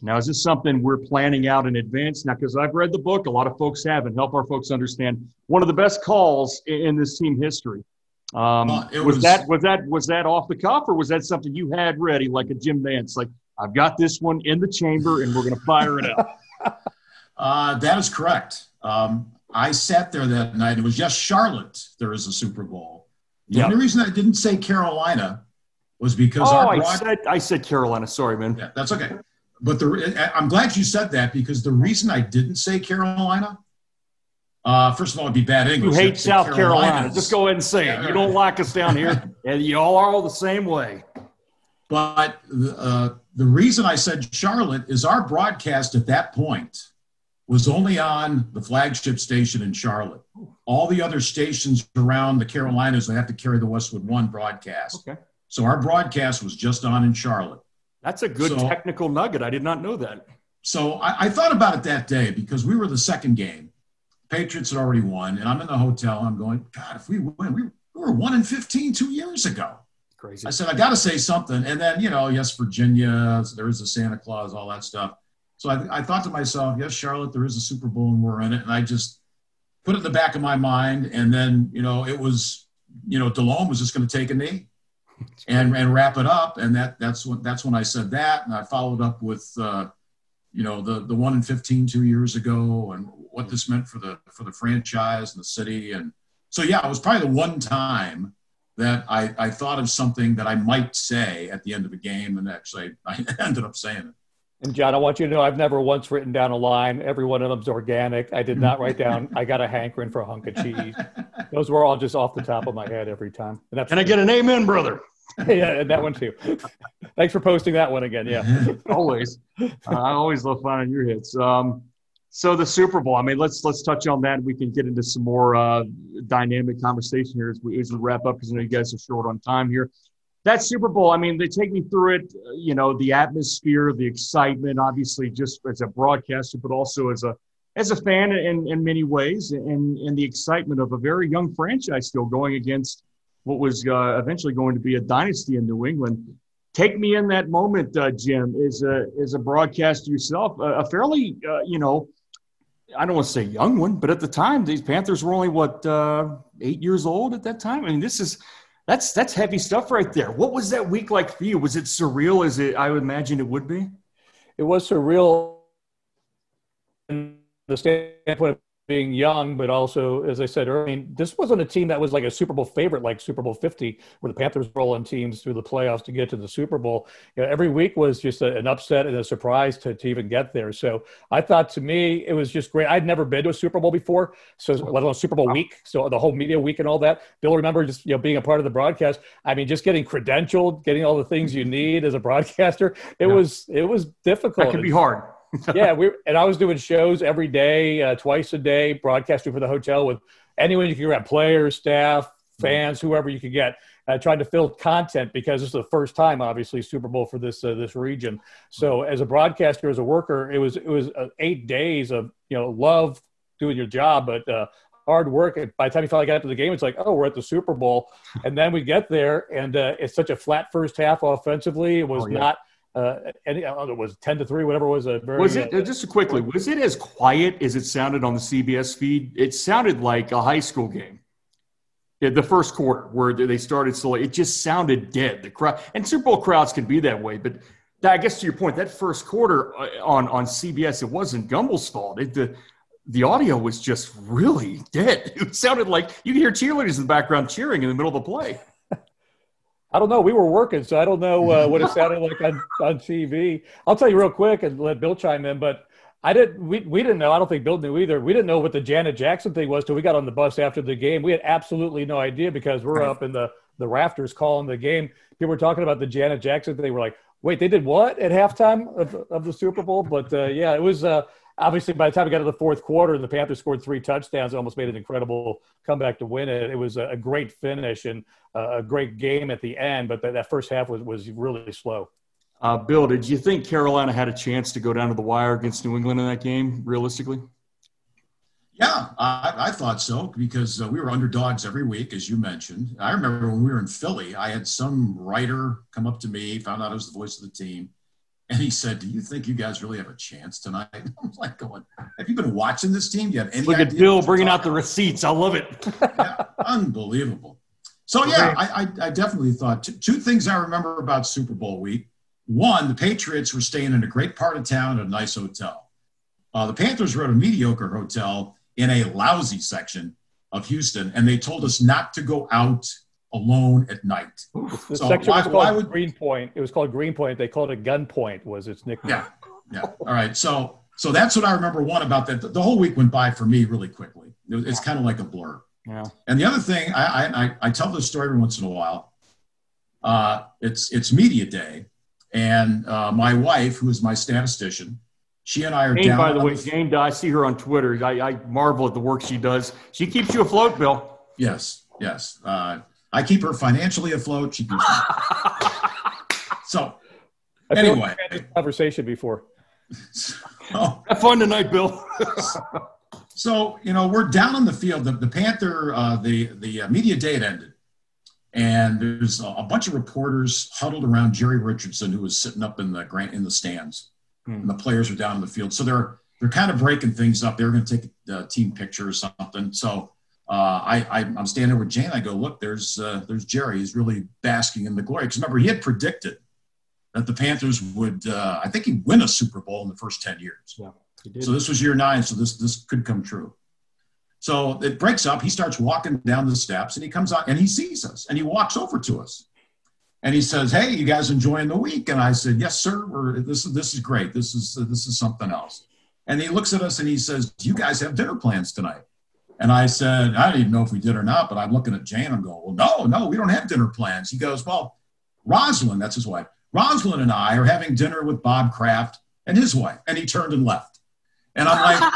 Now, is this something we're planning out in advance? Now, because I've read the book, a lot of folks haven't. Help our folks understand one of the best calls in, in this team history. Um, uh, was, was that was that was that off the cuff, or was that something you had ready, like a Jim Nantz? Like, I've got this one in the chamber, and we're going to fire it out. uh, that is correct. Um, I sat there that night. It was yes, Charlotte. There is a Super Bowl. The yep. only reason I didn't say Carolina was because oh, our broad- I said I said Carolina. Sorry, man. Yeah, that's okay. But the, I'm glad you said that, because the reason I didn't say Carolina, uh, first of all, it'd be bad English. You hate South Carolina. Just go ahead and say it. You don't like us down here, and you all are all the same way. But uh, the reason I said Charlotte is our broadcast at that point was only on the flagship station in Charlotte. All the other stations around the Carolinas, they have to carry the Westwood One broadcast. Okay. So our broadcast was just on in Charlotte. That's a good so, technical nugget. I did not know that. So I, I thought about it that day, because we were the second game. Patriots had already won, and I'm in the hotel. I'm going, God, if we win, we, we were one and fifteen two years ago. Crazy. I said, I got to say something. And then, you know, yes, Virginia, there is a Santa Claus, all that stuff. So I, I thought to myself, yes, Charlotte, there is a Super Bowl and we're in it. And I just put it in the back of my mind. And then, you know, it was, you know, Delhomme was just going to take a knee. And, and wrap it up, and that that's when that's when I said that, and I followed up with, uh, you know, the the one in fifteen two years ago, and what this meant for the for the franchise and the city, and so yeah, it was probably the one time that I I thought of something that I might say at the end of a game, and actually I ended up saying it. And John, I want you to know I've never once written down a line. Every one of them's organic. I did not write down, I got a hankering for a hunk of cheese. Those were all just off the top of my head every time. And that's Can I get an amen, brother? Yeah, and that one too. Thanks for posting that one again. Yeah. Always. Uh, I always love finding your hits. Um, so the Super Bowl, I mean, let's let's touch on that. We can get into some more uh, dynamic conversation here as we, as we wrap up, because I know you guys are short on time here. That Super Bowl, I mean, they take me through it, you know, the atmosphere, the excitement, obviously just as a broadcaster, but also as a as a fan in, in many ways, and, and the excitement of a very young franchise still going against what was uh, eventually going to be a dynasty in New England. Take me in that moment, uh, Jim, as a, as a broadcaster yourself, a, a fairly, uh, you know, I don't want to say young one, but at the time, these Panthers were only, what, uh, eight years old at that time? I mean, this is – That's that's heavy stuff right there. What was that week like for you? Was it surreal as it I would imagine it would be? It was surreal in the standpoint of being young, but also, as I said earlier, I mean, this wasn't a team that was like a Super Bowl favorite, like Super Bowl fifty, where the Panthers rolling teams through the playoffs to get to the Super Bowl. You know, every week was just a, an upset and a surprise to, to even get there. So I thought, to me, it was just great. I'd never been to a Super Bowl before, so let alone Super Bowl week, so the whole media week and all that. Bill, remember just, you know, being a part of the broadcast. I mean, just getting credentialed, getting all the things you need as a broadcaster. It yeah. was it was difficult. That can be hard. yeah, we and I was doing shows every day, uh, twice a day, broadcasting for the hotel with anyone you could grab, players, staff, fans, whoever you could get. I tried to fill content because this is the first time, obviously, Super Bowl for this uh, this region. So as a broadcaster, as a worker, it was it was uh, eight days of, you know, love doing your job, but uh, hard work. And by the time you finally got to the game, it's like, oh, we're at the Super Bowl, and then we get there, and uh, it's such a flat first half offensively. It was oh, yeah. not. Uh, any, I don't know, it was ten to three, whatever it was. A very, was it, uh, just quickly, was it as quiet as it sounded on the C B S feed? It sounded like a high school game. Yeah, the first quarter where they started slowly, it just sounded dead. The crowd, and Super Bowl crowds can be that way, but that, I guess to your point, that first quarter on, on C B S, it wasn't Gumbel's fault. It, the, the audio was just really dead. It sounded like you could hear cheerleaders in the background cheering in the middle of the play. I don't know. We were working, so I don't know uh, what it sounded like on, on T V. I'll tell you real quick and let Bill chime in, but I didn't. We, we didn't know. I don't think Bill knew either. We didn't know what the Janet Jackson thing was till we got on the bus after the game. We had absolutely no idea because we're up in the, the rafters calling the game. People were talking about the Janet Jackson thing. They were like, wait, they did what at halftime of, of the Super Bowl? But, uh, yeah, it was uh, – obviously, by the time we got to the fourth quarter, the Panthers scored three touchdowns. It almost made an incredible comeback to win it. It was a great finish and a great game at the end, but that first half was, was really slow. Uh, Bill, did you think Carolina had a chance to go down to the wire against New England in that game, realistically? Yeah, I, I thought so because uh, we were underdogs every week, as you mentioned. I remember when we were in Philly, I had some writer come up to me, found out I was the voice of the team. And he said, do you think you guys really have a chance tonight? I'm like going, have you been watching this team? Do you have any Look idea at Bill bringing out the receipts. I love it. Yeah, unbelievable. So, yeah, I, I, I definitely thought two, two things I remember about Super Bowl week. One, the Patriots were staying in a great part of town at a nice hotel. Uh, the Panthers were at a mediocre hotel in a lousy section of Houston, and they told us not to go out alone at night. The so section why, was called why would, Greenpoint. It was called Greenpoint. They called it Gunpoint was its nickname. Yeah, yeah. All right. So so that's what I remember, one, about that. The, the whole week went by for me really quickly. It was, it's kind of like a blur. Yeah. And the other thing, I, I, I tell this story every once in a while. Uh, it's, it's media day, and uh, my wife, who is my statistician, she and I are Jane, down. by the on way, Jane, I see her on Twitter. I, I marvel at the work she does. She keeps you afloat, Bill. Yes, yes. Uh, I keep her financially afloat. She keeps me. So, I feel anyway. like we had this conversation before. So, Have fun tonight, Bill. so, you know, we're down on the field. The, the Panther, uh, the, the uh, media day had ended. And there's a, a bunch of reporters huddled around Jerry Richardson, who was sitting up in the grant in the stands. Hmm. And the players are down on the field. So they're they're kind of breaking things up. They're going to take a, a team picture or something. So uh, I, I, I'm standing there with Jane. I go, look, there's uh, there's Jerry. He's really basking in the glory. Because remember, he had predicted that the Panthers would, uh, I think he'd win a Super Bowl in the first ten years. Yeah, he did. So this was year nine. So this this could come true. So it breaks up. He starts walking down the steps, and he comes out, and he sees us, and he walks over to us. And he says, hey, you guys enjoying the week? And I said, yes, sir. We're, this, is, this is great. This is, uh, this is something else. And he looks at us and he says, do you guys have dinner plans tonight? And I said, I don't even know if we did or not, but I'm looking at Jane. I'm going, well, no, no, we don't have dinner plans. He goes, well, Rosalind, that's his wife. Rosalind and I are having dinner with Bob Kraft and his wife. And he turned and left. And I'm like,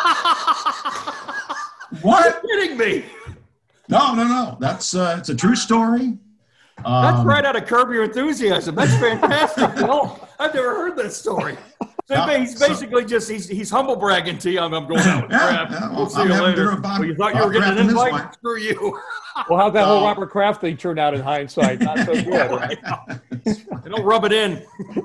what? You're kidding me. No, no, no. That's uh, it's a true story. That's Um, right out of Curb Your Enthusiasm. That's fantastic, Bill. I've never heard that story. So Yeah, he's so- basically just, he's he's humble bragging to you. I'm, I'm going out with Yeah, Kraft. yeah, We'll well, see I'm you having dinner later. with Bob- Well, you thought you Bob were getting Kraft an and his invite? wife. Screw you. Well, how'd that whole Oh. Robert Kraft thing turn out in hindsight? Not so good, right? They don't rub it in.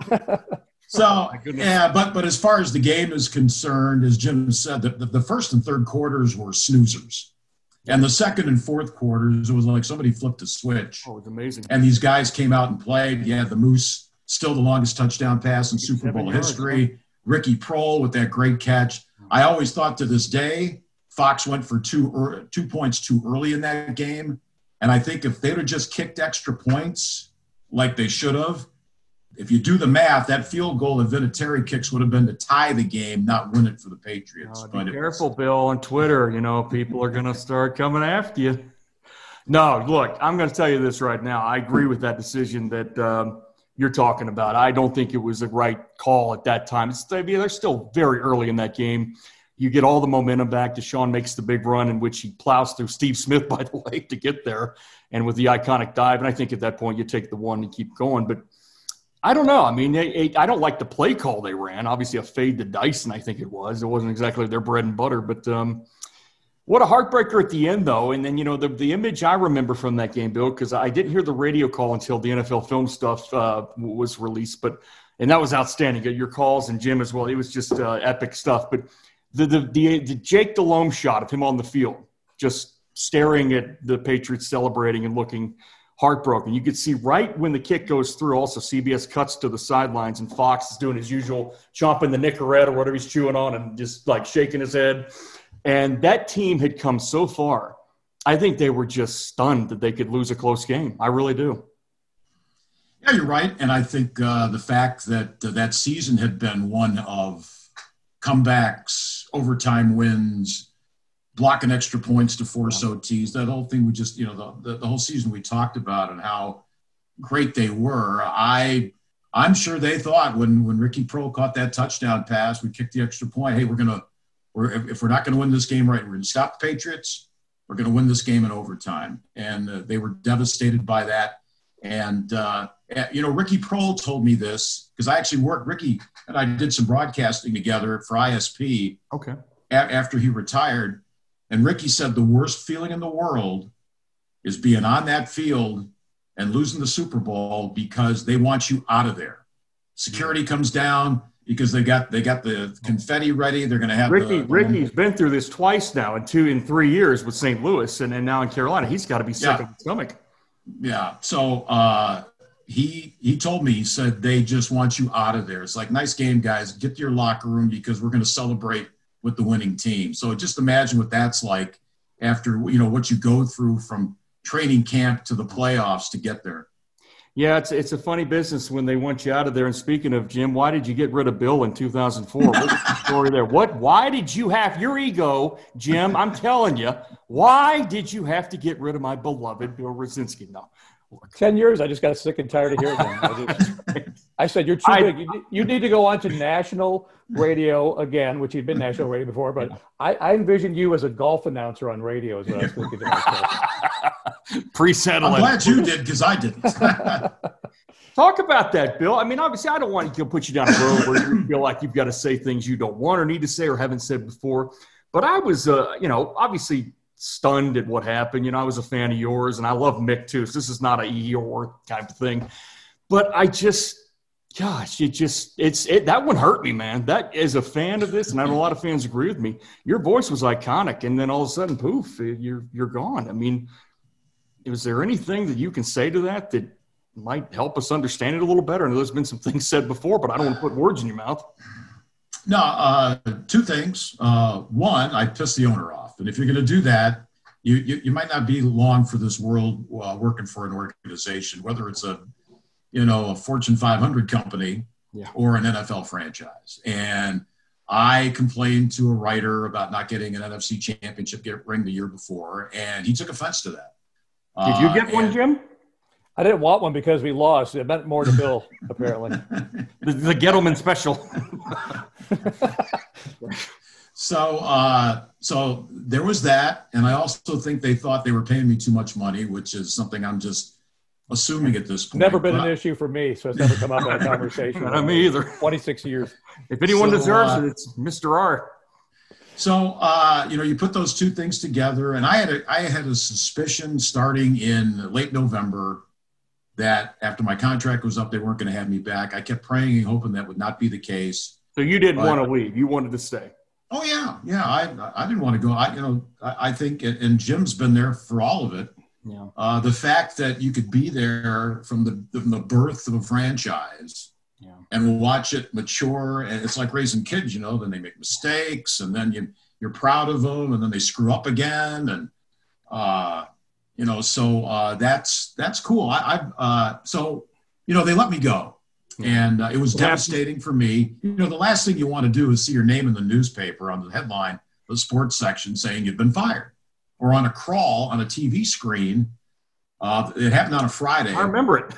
So, goodness. yeah, but but as far as the game is concerned, as Jim said, the, the, the first and third quarters were snoozers. And the second and fourth quarters, it was like somebody flipped a switch. Oh, it's amazing. And these guys came out and played. Yeah, the Moose, still the longest touchdown pass in Super Bowl yards, history. Ricky Prohl with that great catch. I always thought to this day, Fox went for two, er, two points too early in that game. And I think if they would have just kicked extra points like they should have, if you do the math, that field goal that Vinatieri kicks would have been to tie the game, not win it for the Patriots. Oh, But be it careful, was- Bill, on Twitter. You know, people are going to start coming after you. No, look, I'm going to tell you this right now. I agree with that decision that um, you're talking about. I don't think it was the right call at that time. It's, I mean, they're still very early in that game. You get all the momentum back. Deshaun makes the big run in which he plows through Steve Smith, by the way, to get there, and with the iconic dive. And I think at that point you take the one and keep going. But I don't know. I mean, they, they, I don't like the play call they ran. Obviously, a fade to Dyson, I think it was. It wasn't exactly their bread and butter. But um, what a heartbreaker at the end, though. And then, you know, the, the image I remember from that game, Bill, because I didn't hear the radio call until the N F L film stuff uh, was released. But and that was outstanding. Your calls and Jim as well. It was just uh, epic stuff. But the, the, the, the Jake Delhomme shot of him on the field, just staring at the Patriots celebrating and looking – heartbroken. You could see right when the kick goes through, also C B S cuts to the sidelines and Fox is doing his usual chomping the Nicorette or whatever he's chewing on and just like shaking his head. And that team had come so far. I think they were just stunned that they could lose a close game. I really do. Yeah, you're right. And I think uh, the fact that uh, that season had been one of comebacks, overtime wins, blocking extra points to force O Ts, that whole thing we just, you know, the, the, the whole season we talked about and how great they were. I, I'm sure they thought when, when Ricky Prohl caught that touchdown pass, we kicked the extra point. Hey, we're going to, we're, if, if we're not going to win this game right, we're going to stop the Patriots. We're going to win this game in overtime. And uh, they were devastated by that. And, uh, you know, Ricky Prohl told me this because I actually worked, Ricky and I did some broadcasting together for I S P. Okay. A- after he retired. And Ricky said the worst feeling in the world is being on that field and losing the Super Bowl because they want you out of there. security comes down because they got they got the confetti ready. They're going to have Ricky. the, Ricky's been through this twice now, in two in three years with Saint Louis, and, and now in Carolina. He's got to be sick Yeah. of his stomach. Yeah. So uh, he he told me, he said, they just want you out of there. It's like, nice game, guys. Get to your locker room because we're going to celebrate with the winning team. So just imagine what that's like after, you know, what you go through from training camp to the playoffs to get there. Yeah, it's it's a funny business when they want you out of there. And speaking of Jim, why did you get rid of Bill in two thousand four? What's the story there? What? Why did you have your ego, Jim? I'm telling you, why did you have to get rid of my beloved Bill Rosinski? No. Ten years, I just got sick and tired of hearing them. I, just, I said, you're too I- big. You, you need to go on to national radio again, which you'd been national radio before, but I, I envisioned you as a golf announcer on radio is what I was thinking to myself. Pre-settling. I'm glad you did because I didn't. Talk about that, Bill. I mean, obviously, I don't want to put you down a road where you feel like you've got to say things you don't want or need to say or haven't said before. But I was, uh, you know, obviously stunned at what happened. You know, I was a fan of yours, and I love Mick too. So this is not a Eeyore type of thing. But I just, gosh, it just, it's, it, that one hurt me, man. That, as a fan of this, and I know a lot of fans agree with me, your voice was iconic. And then all of a sudden, poof, you're, you're gone. I mean, is there anything that you can say to that that might help us understand it a little better? I know there's been some things said before, but I don't want to put words in your mouth. No, uh, two things. Uh, one, I pissed the owner off. And if you're going to do that, you, you, you might not be long for this world uh, working for an organization, whether it's a, you know, a Fortune five hundred company Yeah. or an N F L franchise. And I complained to a writer about not getting an N F C championship ring the year before, and he took offense to that. Did you get Uh, one, and- Jim? I didn't want one because we lost. It meant more to Bill, apparently. The, the Gettleman special. So, uh, so there was that, and I also think they thought they were paying me too much money, which is something I'm just assuming at this point. Never been But an issue for me, so it's never come up in a conversation. Not me either. twenty-six years. If anyone So, deserves uh, it, it's Mister R. So, uh, you know, you put those two things together, and I had a, I had a suspicion starting in late November that after my contract was up, they weren't going to have me back. I kept praying and hoping that would not be the case. So you didn't but- want to leave. You wanted to stay. Oh yeah, yeah. I I didn't want to go. I you know I, I think and Jim's been there for all of it. Yeah. Uh, the fact that you could be there from the from the birth of a franchise, Yeah. and watch it mature, and it's like raising kids. You know, then they make mistakes, and then you you're proud of them, and then they screw up again, and uh, you know, so uh, that's that's cool. I, I uh, so you know they let me go. And uh, it was devastating for me. You know, the last thing you want to do is see your name in the newspaper on the headline, the sports section, saying you've been fired, or on a crawl on a T V screen. Uh, it happened on a Friday. I remember it.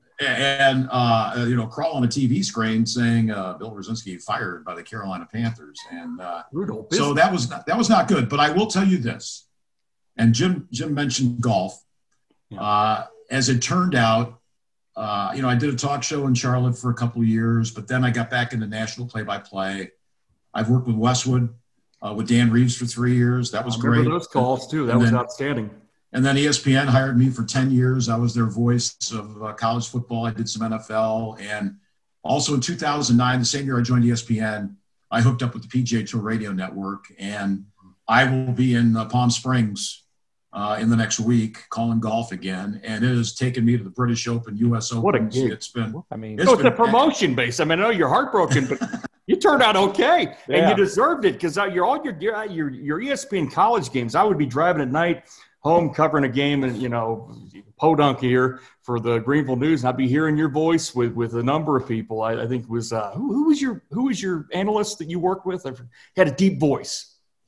And, uh, you know, crawl on a T V screen saying uh, Bill Rosinski fired by the Carolina Panthers. And uh, Brutal so business. that was not, that was not good. But I will tell you this, and Jim Jim mentioned golf. Yeah. Uh, as it turned out, Uh, you know, I did a talk show in Charlotte for a couple of years, but then I got back into national play-by-play. I've worked with Westwood, uh, with Dan Reeves for three years. That was I remember great. those calls too. That And was then- outstanding. And then E S P N hired me for ten years. I was their voice of uh, college football. I did some N F L. And also in two thousand nine, the same year I joined E S P N, I hooked up with the P G A Tour Radio Network. And I will be in uh, Palm Springs Uh, in the next week, calling golf again, and it has taken me to the British Open, U S Open. What a gig. It's been, I mean, It's So it's a been- promotion base. I mean, I know you're heartbroken, but you turned out okay, and Yeah. you deserved it because you're all your, your your your E S P N college games. I would be driving at night home covering a game, and you know, podunk here for the Greenville News, and I'd be hearing your voice with with a number of people. I, I think it was uh, who, who was your who was your analyst that you worked with? I forget. He had a deep voice.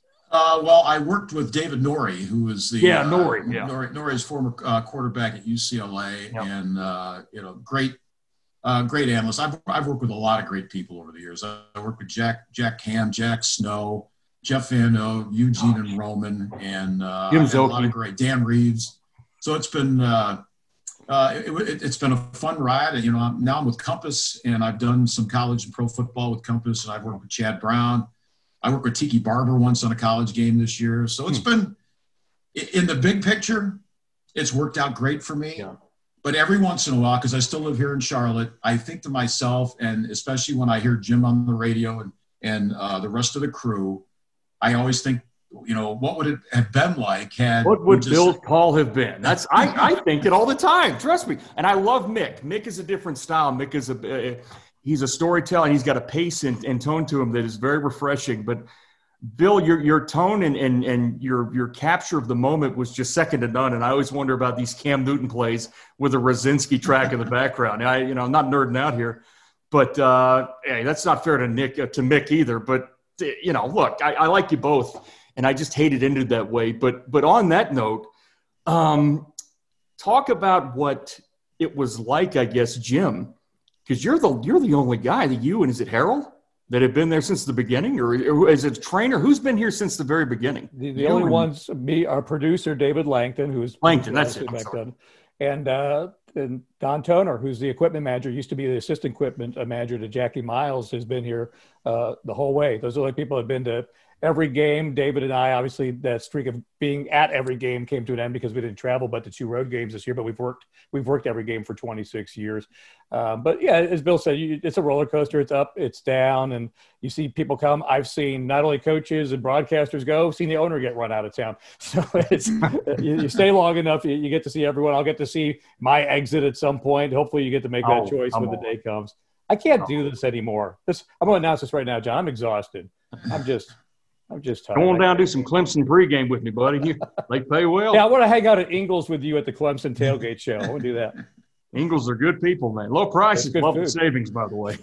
Uh, well, I worked with David Norrie, who was the Yeah, uh, Norrie, yeah. Norrie, Norrie's former uh, quarterback at U C L A, Yep. and uh, you know, great, uh, great analyst. I've I've worked with a lot of great people over the years. I, I worked with Jack Jack Ham, Jack Snow, Jeff Van O, Eugene and Roman, and uh, Jim I've had a lot Zoke. of great Dan Reeves. So it's been uh, uh, it, it, it's been a fun ride. And you know, I'm, now I'm with Compass, and I've done some college and pro football with Compass, and I've worked with Chad Brown. I worked with Tiki Barber once on a college game this year. So it's been, in the big picture, it's worked out great for me. Yeah. but every once in a while, because I still live here in Charlotte, I think to myself, and especially when I hear Jim on the radio and, and uh, the rest of the crew, I always think, you know, what would it have been like had what would just, Bill's call have been? That's I, I think it all the time. Trust me. And I love Mick. Mick is a different style. Mick is a uh, he's a storyteller. And he's got a pace and, and tone to him that is very refreshing. But Bill, your your tone and and and your your capture of the moment was just second to none. And I always wonder about these Cam Newton plays with a Rosinski track in the background. I you know I'm not nerding out here, but uh, hey, that's not fair to Nick uh, to Mick either. But you know, look, I, I like you both. And I just hate it ended that way. But but on that note, um, talk about what it was like, I guess, Jim, because you're the you're the only guy that you and is it Harold that have been there since the beginning, or, or is it a trainer who's been here since the very beginning? The, the only and, ones, me, our producer David Langton, who's Langton, that's it. Back then, and uh, and Don Toner, who's the equipment manager, used to be the assistant equipment manager to Jackie Miles, has been here uh, the whole way. Those are the only people that have been to every game. David and I, obviously, that streak of being at every game came to an end because we didn't travel, but the two road games this year. But we've worked, we've worked every game for twenty-six years. Um, but yeah, as Bill said, you, it's a roller coaster. It's up, it's down, and you see people come. I've seen not only coaches and broadcasters go, I've seen the owner get run out of town. So it's you, you stay long enough, you, you get to see everyone. I'll get to see my exit at some point. Hopefully, you get to make that oh, choice I'm when on. the day comes. I can't oh. do this anymore. This I'm going to announce this right now, John. I'm exhausted. I'm just. I'm just tired. Come on down, do some Clemson pregame with me, buddy. You, they pay well. Yeah, I want to hang out at Ingles with you at the Clemson tailgate show. I want to do that. Ingles are good people, man. Low prices, love the savings, by the way.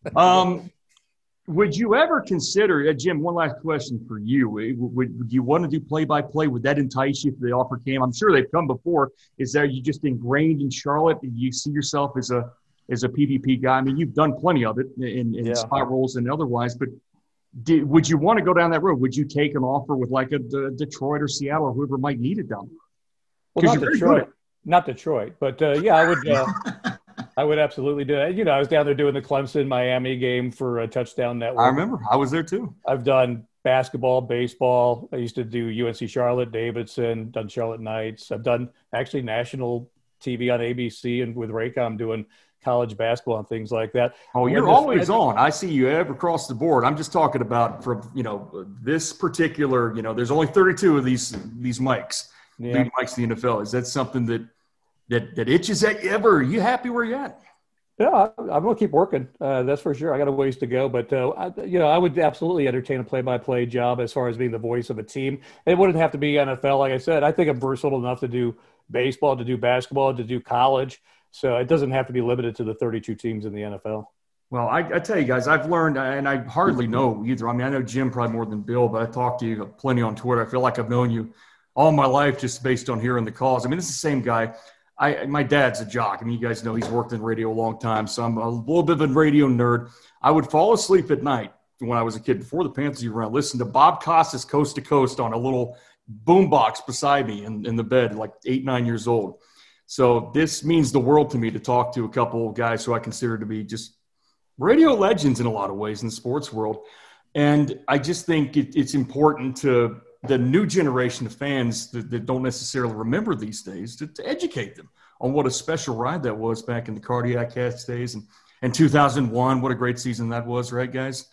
Um, would you ever consider, uh, Jim, one last question for you. Would, would you want to do play-by-play? Would that entice you if the offer came? I'm sure they've come before. Is that you just ingrained in Charlotte? Do you see yourself as a as a P V P guy? I mean, you've done plenty of it in, in yeah. spot roles and otherwise, but Did, would you want to go down that road? Would you take an offer with like a, a Detroit or Seattle or whoever might need it down there? Well, not Detroit, not Detroit, but uh, yeah, I would. Uh, I would absolutely do it. You know, I was down there doing the Clemson Miami game for a Touchdown Network. I remember. I was there too. I've done basketball, baseball. I used to do U N C Charlotte, Davidson. Done Charlotte Knights. I've done actually national T V on A B C and with Raycom doing college basketball and things like that. Oh, you're always on. I see you ever across the board. I'm just talking about from, you know, this particular, you know, there's only thirty-two of these these mics, yeah. big mics in the N F L. Is that something that that that itches at you ever? Are you happy where you're at? Yeah, I'm going to keep working. Uh, that's for sure. I got a ways to go, but uh, I, you know, I would absolutely entertain a play-by-play job as far as being the voice of a team. It wouldn't have to be N F L, like I said. I think I'm versatile enough to do baseball, to do basketball, to do college. So it doesn't have to be limited to the thirty-two teams in the N F L. Well, I, I tell you guys, I've learned, and I hardly know either. I mean, I know Jim probably more than Bill, but I talk to you plenty on Twitter. I feel like I've known you all my life just based on hearing the calls. I mean, it's the same guy. I, my dad's a jock. I mean, you guys know he's worked in radio a long time, so I'm a little bit of a radio nerd. I would fall asleep at night when I was a kid before the Panthers were around, listen to Bob Costas Coast to Coast on a little boombox beside me in, in the bed, like eight, nine years old. So this means the world to me to talk to a couple of guys who I consider to be just radio legends in a lot of ways in the sports world. And I just think it, it's important to the new generation of fans that, that don't necessarily remember these days to, to educate them on what a special ride that was back in the Cardiac Cats days. And in two thousand one, what a great season that was, right, guys?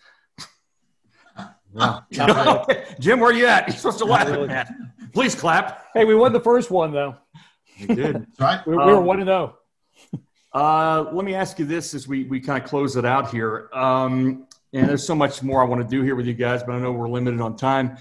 Yeah. You know, Jim, where are you at? You're supposed to laugh at that. Please clap. Hey, we won the first one, though. We did. Right. We, we were one and oh. Uh, let me ask you this as we, we kind of close it out here. Um, and there's so much more I want to do here with you guys, but I know we're limited on time.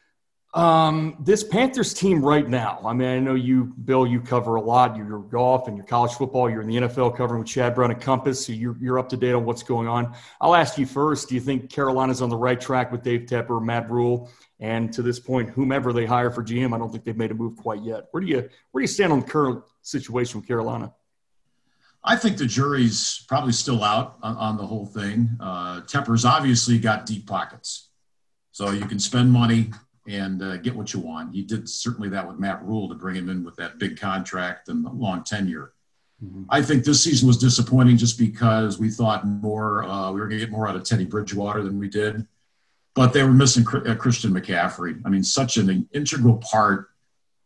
Um, this Panthers team right now, I mean, I know you, Bill, you cover a lot. You're golf and your college football. You're in the N F L covering with Chad Brown and Compass, so you're, you're up to date on what's going on. I'll ask you first, do you think Carolina's on the right track with Dave Tepper, Matt Rule, and to this point, whomever they hire for G M? I don't think they've made a move quite yet. Where do you where do you stand on the current situation with Carolina? I think the jury's probably still out on, on the whole thing. Uh, Tepper's obviously got deep pockets, so you can spend money and uh, get what you want. He did certainly that with Matt Rule to bring him in with that big contract and the long tenure. Mm-hmm. I think this season was disappointing just because we thought more, uh, we were going to get more out of Teddy Bridgewater than we did, but they were missing uh, Christian McCaffrey. I mean, such an integral part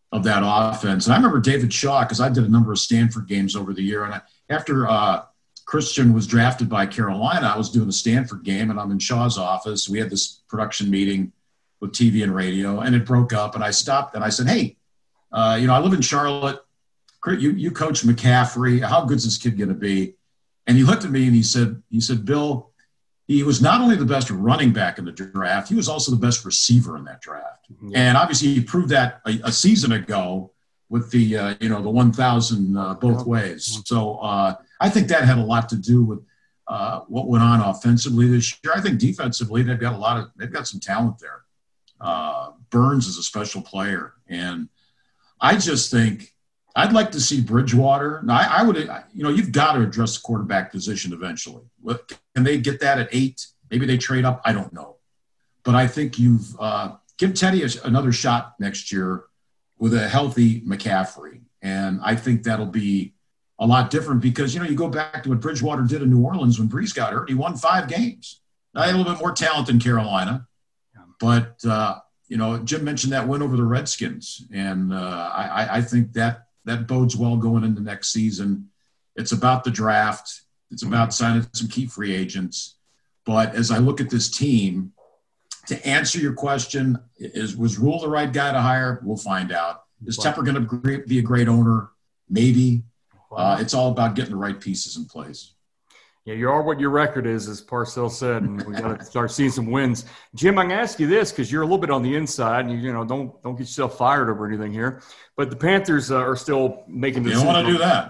of that offense. And I remember David Shaw, because I did a number of Stanford games over the year. And I, after uh, Christian was drafted by Carolina, I was doing a Stanford game, and I'm in Shaw's office. We had this production meeting with T V and radio, and it broke up. And I stopped and I said, hey, uh, you know, I live in Charlotte. You, you coach McCaffrey. How good's this kid going to be? And he looked at me and he said, he said, Bill, he was not only the best running back in the draft, he was also the best receiver in that draft. Yeah. And obviously he proved that a, a season ago with the, uh, you know, the one thousand uh, both ways. So uh, I think that had a lot to do with uh, what went on offensively this year. I think defensively, they've got a lot of, they've got some talent there. Uh, Burns is a special player. And I just think I'd like to see Bridgewater. Now, I, I would, you know, you've got to address the quarterback position eventually. Can they get that at eight? Maybe they trade up. I don't know. But I think you've uh, give Teddy a, another shot next year with a healthy McCaffrey. And I think that'll be a lot different because, you know, you go back to what Bridgewater did in New Orleans when Brees got hurt. He won five games. Now, he had a little bit more talent than Carolina. But, uh, you know, Jim mentioned that win over the Redskins. And uh, I, I think that that bodes well going into next season. It's about the draft. It's about signing some key free agents. But as I look at this team, to answer your question, is was Rule the right guy to hire? We'll find out. Is Tepper going to be a great owner? Maybe. Uh, it's all about getting the right pieces in place. Yeah, you are what your record is, as Parcells said, and we got to start seeing some wins. Jim, I'm going to ask you this because you're a little bit on the inside, and you, you know, don't don't get yourself fired over anything here. But the Panthers uh, are still making decisions. You don't want to do that.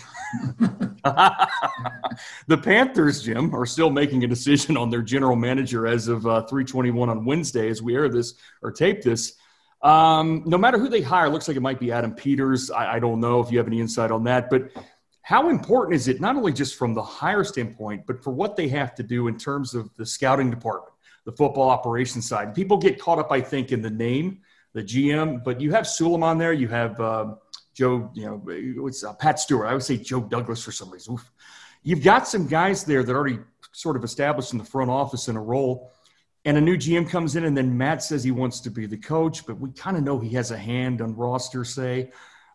The Panthers, Jim, are still making a decision on their general manager as of uh, three twenty-one on Wednesday as we air this or tape this. Um, no matter who they hire, it looks like it might be Adam Peters. I, I don't know if you have any insight on that. But how important is it, not only just from the hire standpoint, but for what they have to do in terms of the scouting department, the football operations side? People get caught up, I think, in the name, the G M, but you have Suleiman there. You have uh, Joe, you know, it's uh, Pat Stewart. I would say Joe Douglas for some reason. Oof. You've got some guys there that are already sort of established in the front office in a role, and a new G M comes in, and then Matt says he wants to be the coach, but we kind of know he has a hand on roster, say.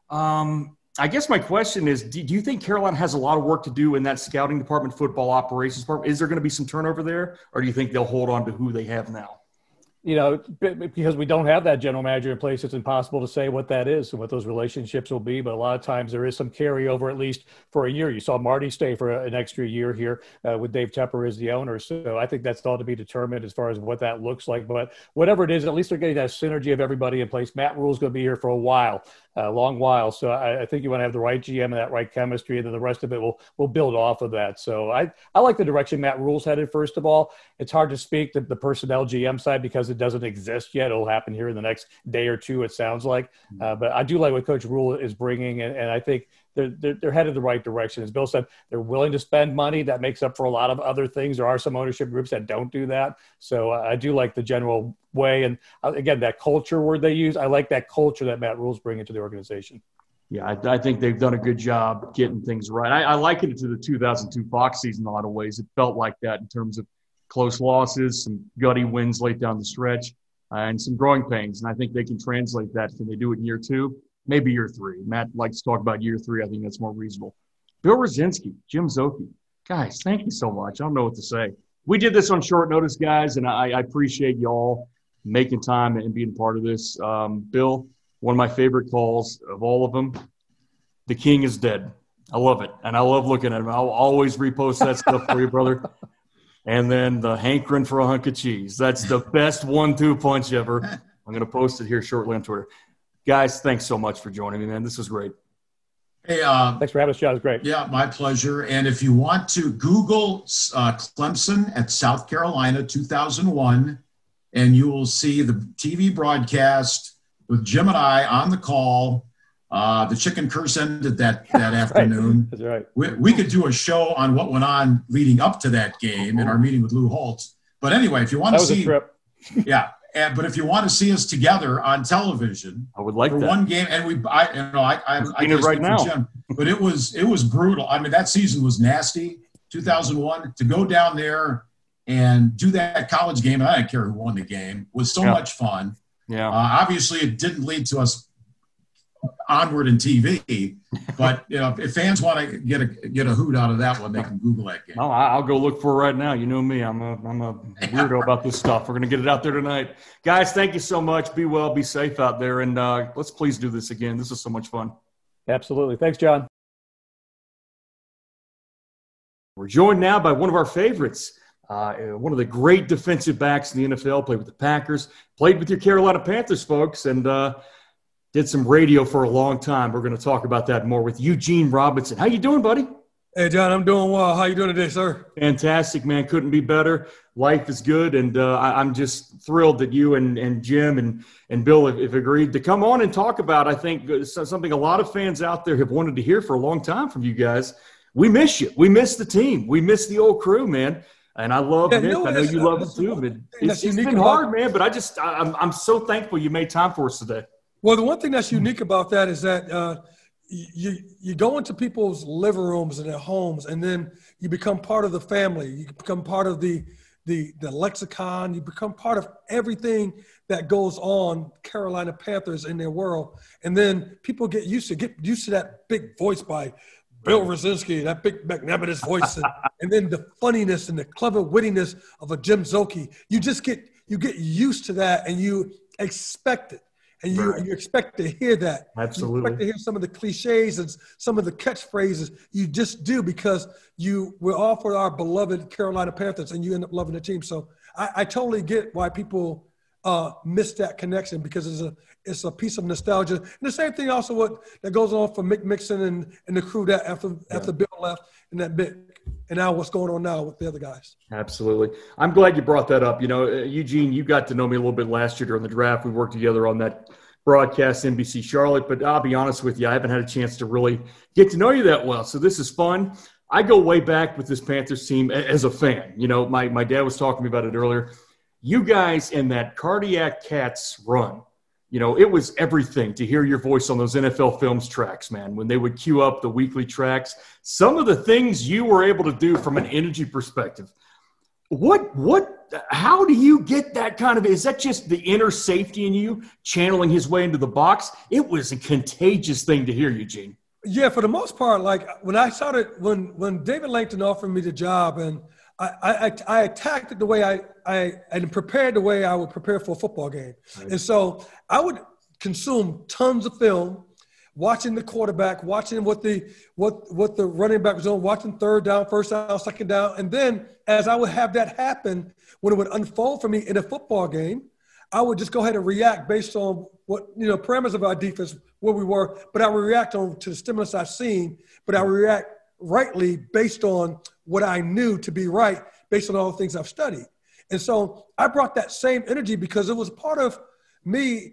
Um, I guess my question is, do you think Carolina has a lot of work to do in that scouting department, football operations department? Is there going to be some turnover there, or do you think they'll hold on to who they have now? You know, because we don't have that general manager in place, it's impossible to say what that is and what those relationships will be. But a lot of times there is some carryover, at least for a year. You saw Marty stay for an extra year here uh, with Dave Tepper as the owner. So I think that's all to be determined as far as what that looks like. But whatever it is, at least they're getting that synergy of everybody in place. Matt Rule's going to be here for a while, a long while. So I, I think you want to have the right G M and that right chemistry, and then the rest of it will will build off of that. So I, I like the direction Matt Rule's headed, first of all. It's hard to speak to the personnel G M side because it doesn't exist yet. It'll happen here in the next day or two, it sounds like. Uh, but I do like what Coach Rule is bringing, and, and I think they're, they're, they're headed the right direction. As Bill said, they're willing to spend money. That makes up for a lot of other things. There are some ownership groups that don't do that. So uh, I do like the general way. And uh, again, that culture word they use, I like that culture that Matt Rule's bringing to the organization. Yeah, I, I think they've done a good job getting things right. I, I liken it to the two thousand two Fox season in a lot of ways. It felt like that in terms of close losses, some gutty wins late down the stretch, uh, and some growing pains. And I think they can translate that. Can they do it in year two? Maybe year three. Matt likes to talk about year three. I think that's more reasonable. Bill Rosinski, Jim Szoke. Guys, thank you so much. I don't know what to say. We did this on short notice, guys, and I, I appreciate y'all making time and being part of this. Um, Bill, one of my favorite calls of all of them, the king is dead. I love it, and I love looking at him. I'll always repost that stuff for you, brother. And then the hankering for a hunk of cheese. That's the best one two punch ever. I'm going to post it here shortly on Twitter. Guys, thanks so much for joining me, man. This was great. Hey, uh, thanks for having us, John. It was great. Yeah, my pleasure. And if you want to Google uh, Clemson at South Carolina two thousand one, and you will see the T V broadcast with Jim and I on the call. Uh, the chicken curse ended that, that afternoon. That's right. We, we could do a show on what went on leading up to that game in our meeting with Lou Holtz. But anyway, if you want that to was see, a trip. yeah. And, but if you want to see us together on television, I would like for that. one game. And we, I, you know, I, I, I it right now. Jim, but it was, it was brutal. I mean, that season was nasty. two thousand one to go down there and do that college game, and I didn't care who won the game, was so yeah. much fun. Yeah. Uh, obviously, it didn't lead to us Onward and T V. But you know, if fans want to get a get a hoot out of that one, they can Google that game. Oh, I'll go look for it right now. You know me, I'm a I'm a weirdo about this stuff. We're gonna get it out there tonight, guys. Thank you so much. Be well, be safe out there, and uh, let's please do this again. This is so much fun. Absolutely. Thanks, John. We're joined now by one of our favorites. Uh, one of the great defensive backs in the N F L, played with the Packers, played with your Carolina Panthers, folks, and uh, did some radio for a long time. We're going to talk about that more with Eugene Robinson. How you doing, buddy? Hey, John, I'm doing well. How you doing today, sir? Fantastic, man. Couldn't be better. Life is good, and uh, I, I'm just thrilled that you and, and Jim and, and Bill have, have agreed to come on and talk about, I think, something a lot of fans out there have wanted to hear for a long time from you guys. We miss you. We miss the team. We miss the old crew, man. And I love yeah, Nick. No, I know you love him too. But it's, it's been hard, man. But I just, I'm, I'm so thankful you made time for us today. Well, the one thing that's unique about that is that uh, you you go into people's living rooms and their homes, and then you become part of the family. You become part of the the the lexicon. You become part of everything that goes on Carolina Panthers in their world. And then people get used to get used to that big voice by Bill Rosinski, that big magnanimous voice, and, and then the funniness and the clever wittiness of a Jim Szoke. You just get you get used to that, and you expect it, and you right. you expect to hear that. Absolutely, you expect to hear some of the cliches and some of the catchphrases. You just do because you we're all for our beloved Carolina Panthers, and you end up loving the team. So I, I totally get why people uh, miss that connection, because it's a it's a piece of nostalgia. And the same thing also what that goes on for Mick Mixon and, and the crew that after yeah. after Bill left and that bit, and now what's going on now with the other guys. Absolutely. I'm glad you brought that up. You know, uh, Eugene, you got to know me a little bit last year during the draft. We worked together on that broadcast, N B C Charlotte, but I'll be honest with you, I haven't had a chance to really get to know you that well. So this is fun. I go way back with this Panthers team as a fan. You know, my, my dad was talking to me about it earlier. You guys in that Cardiac Cats run, you know, it was everything to hear your voice on those N F L Films tracks, man, when they would queue up the weekly tracks. Some of the things you were able to do from an energy perspective. What, what, how do you get that kind of – is that just the inner safety in you channeling his way into the box? It was a contagious thing to hear, Eugene. Yeah, for the most part, like when I started – when when David Langton offered me the job, and I, I, I attacked it the way I, I – and prepared the way I would prepare for a football game. Right. And so I would consume tons of film, watching the quarterback, watching what the what what the running back was doing, watching third down, first down, second down. And then as I would have that happen, when it would unfold for me in a football game, I would just go ahead and react based on what, you know, parameters of our defense, where we were, but I would react on to the stimulus I've seen, but I would react rightly based on what I knew to be right, based on all the things I've studied. And so I brought that same energy because it was part of me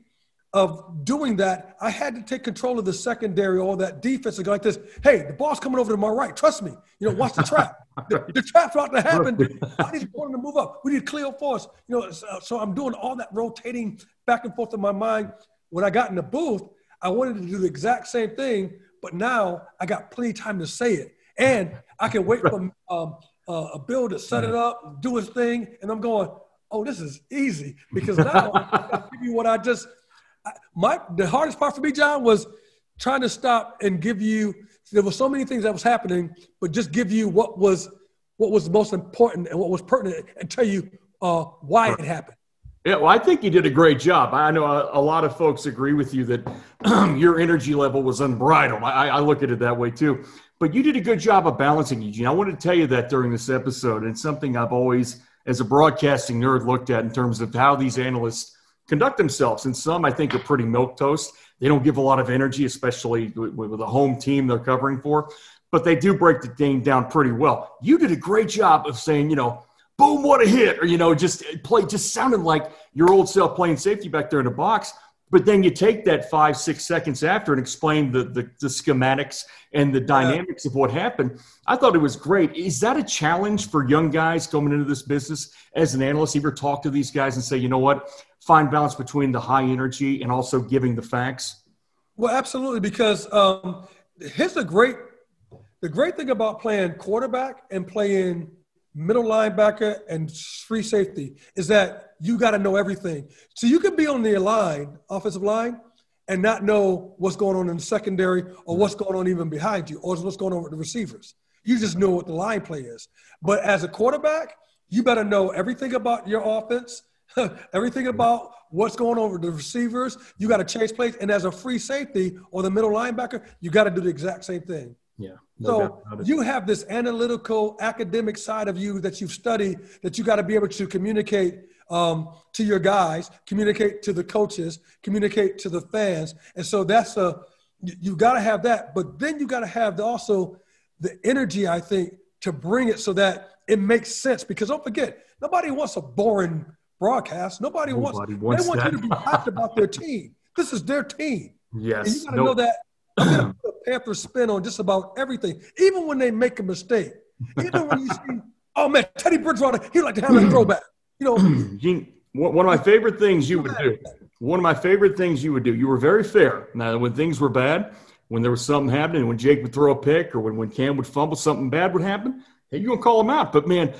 of doing that. I had to take control of the secondary, all that defense, and go like this. Hey, the ball's coming over to my right. Trust me. You know, watch the trap. the, the trap's about to happen. I need the corner to move up. We need Cleo force. You know, so, so I'm doing all that rotating back and forth in my mind. When I got in the booth, I wanted to do the exact same thing, but now I got plenty of time to say it. And I can wait for um, uh, a Bill to set it up, do his thing, and I'm going, oh, this is easy, because now I can give you what I just – My the hardest part for me, John, was trying to stop and give you. There were so many things that was happening, but just give you what was what was the most important and what was pertinent, and tell you uh, why it happened. Yeah, well, I think you did a great job. I know a, a lot of folks agree with you that your energy level was unbridled. I, I look at it that way too. But you did a good job of balancing, Eugene. I wanted to tell you that during this episode, and it's something I've always, as a broadcasting nerd, looked at in terms of how these analysts conduct themselves. And some, I think, are pretty milquetoast. They don't give a lot of energy, especially with, with a home team they're covering for. But they do break the game down pretty well. You did a great job of saying, you know, boom, what a hit. Or, you know, just play, just sounded like your old self playing safety back there in the box. But then you take that five, six seconds after and explain the, the, the schematics and the dynamics of what happened. I thought it was great. Is that a challenge for young guys coming into this business as an analyst? You ever talk to these guys and say, you know what, find balance between the high energy and also giving the facts? Well, absolutely, because um, here's the great the great thing about playing quarterback and playing middle linebacker and free safety is that you got to know everything. So you could be on the line, offensive line, and not know what's going on in the secondary or what's going on even behind you or what's going on with the receivers. You just know what the line play is. But as a quarterback, you better know everything about your offense, everything about what's going on with the receivers. You got to change plays. And as a free safety or the middle linebacker, you got to do the exact same thing. Yeah. No so you have this analytical, academic side of you that you've studied that you got to be able to communicate um, to your guys, communicate to the coaches, communicate to the fans. And so that's a you, you got to have that. But then you got to have the, also the energy, I think, to bring it so that it makes sense. Because don't forget, nobody wants a boring broadcast. Nobody, nobody wants, wants – they want that. You to be hyped about their team. This is their team. Yes. And you got to no. know that. I'm going to put a Panther spin on just about everything, even when they make a mistake. Even when you see, oh, man, Teddy Bridgewater, he'd like to have a throwback. You know, Gene, one of my favorite things you would do, one of my favorite things you would do, you were very fair. Now, when things were bad, when there was something happening, when Jake would throw a pick or when, when Cam would fumble, something bad would happen, hey, you're going to call him out. But, man,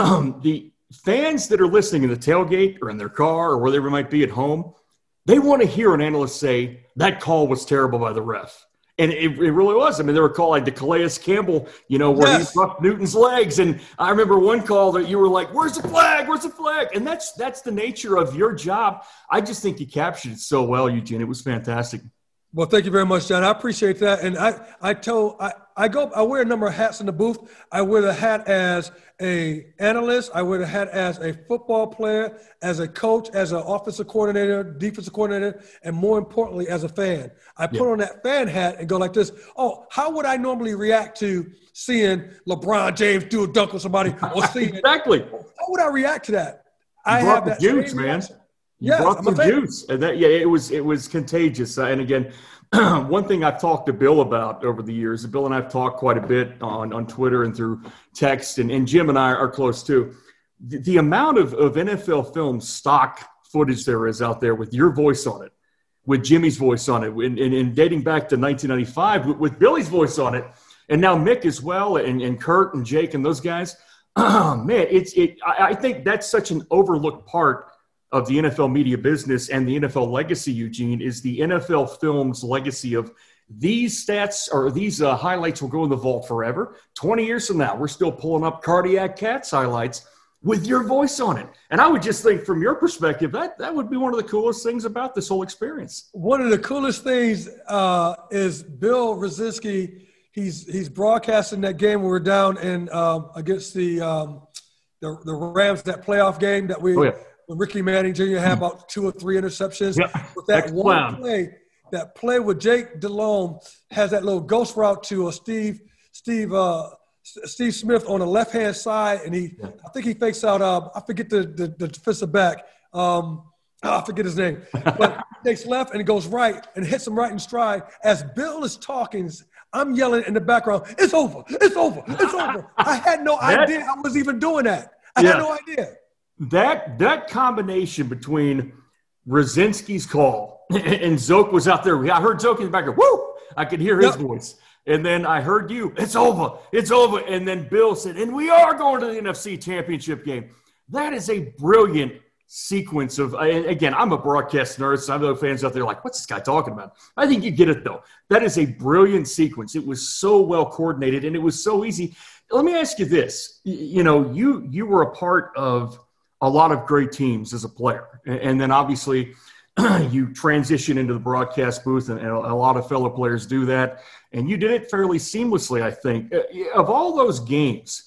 the fans that are listening in the tailgate or in their car or wherever it might be at home, they want to hear an analyst say that call was terrible by the ref. And it, it really was. I mean, they were called like the Calais Campbell, you know, where yes. he broke Newton's legs. And I remember one call that you were like, where's the flag? Where's the flag? And that's that's the nature of your job. I just think you captured it so well, Eugene. It was fantastic. Well, thank you very much, John. I appreciate that. And I, I told I, I go I wear a number of hats in the booth. I wear the hat as a analyst. I wear the hat as a football player, as a coach, as an offensive coordinator, defensive coordinator, and more importantly, as a fan. I put yeah. on that fan hat and go like this. Oh, how would I normally react to seeing LeBron James do a dunk with somebody or seeing exactly? How would I react to that? You I brought have the that juice, man. reaction. You yes, brought I'm the juice. And that, yeah, it was it was contagious. Uh, and again, one thing I've talked to Bill about over the years, Bill and I have talked quite a bit on, on Twitter and through text, and, and Jim and I are close too. The, the amount of, of N F L film stock footage there is out there with your voice on it, with Jimmy's voice on it, and, and, and dating back to nineteen ninety-five with, with Billy's voice on it, and now Mick as well, and, and Kurt and Jake and those guys. Oh, man, it's it. I, I think that's such an overlooked part of the N F L media business and the N F L legacy, Eugene, is the N F L Films legacy of these stats or these uh, highlights will go in the vault forever. twenty years from now, we're still pulling up Cardiac Cats highlights with your voice on it. And I would just think from your perspective, that, that would be one of the coolest things about this whole experience. One of the coolest things uh, is Bill Rosinski. He's he's broadcasting that game when we're down in um, against the, um, the the Rams, that playoff game that we oh, yeah. – when Ricky Manning Junior had about two or three interceptions. Yeah. With that Ex-clown. one play, that play with Jake Delhomme has that little ghost route to a Steve Steve uh, Steve Smith on the left hand side, and he yeah. I think he fakes out. Uh, I forget the the, the defensive back. Um, oh, I forget his name, but he takes left and he goes right and hits him right in stride. As Bill is talking, I'm yelling in the background, "It's over! It's over! It's over!" I had no that, idea I was even doing that. I yeah. had no idea. That that combination between Rosinski's call and Zoke was out there. I heard Zoke in the background. Woo! I could hear his yep. voice. And then I heard you. It's over. It's over. And then Bill said, and we are going to the N F C Championship game. That is a brilliant sequence of, and again, I'm a broadcast nerd, so I know fans out there like, what's this guy talking about? I think you get it, though. That is a brilliant sequence. It was so well coordinated, and it was so easy. Let me ask you this. You know, you you were a part of a lot of great teams as a player. And then obviously you transition into the broadcast booth, and a lot of fellow players do that. And you did it fairly seamlessly, I think. Of all those games,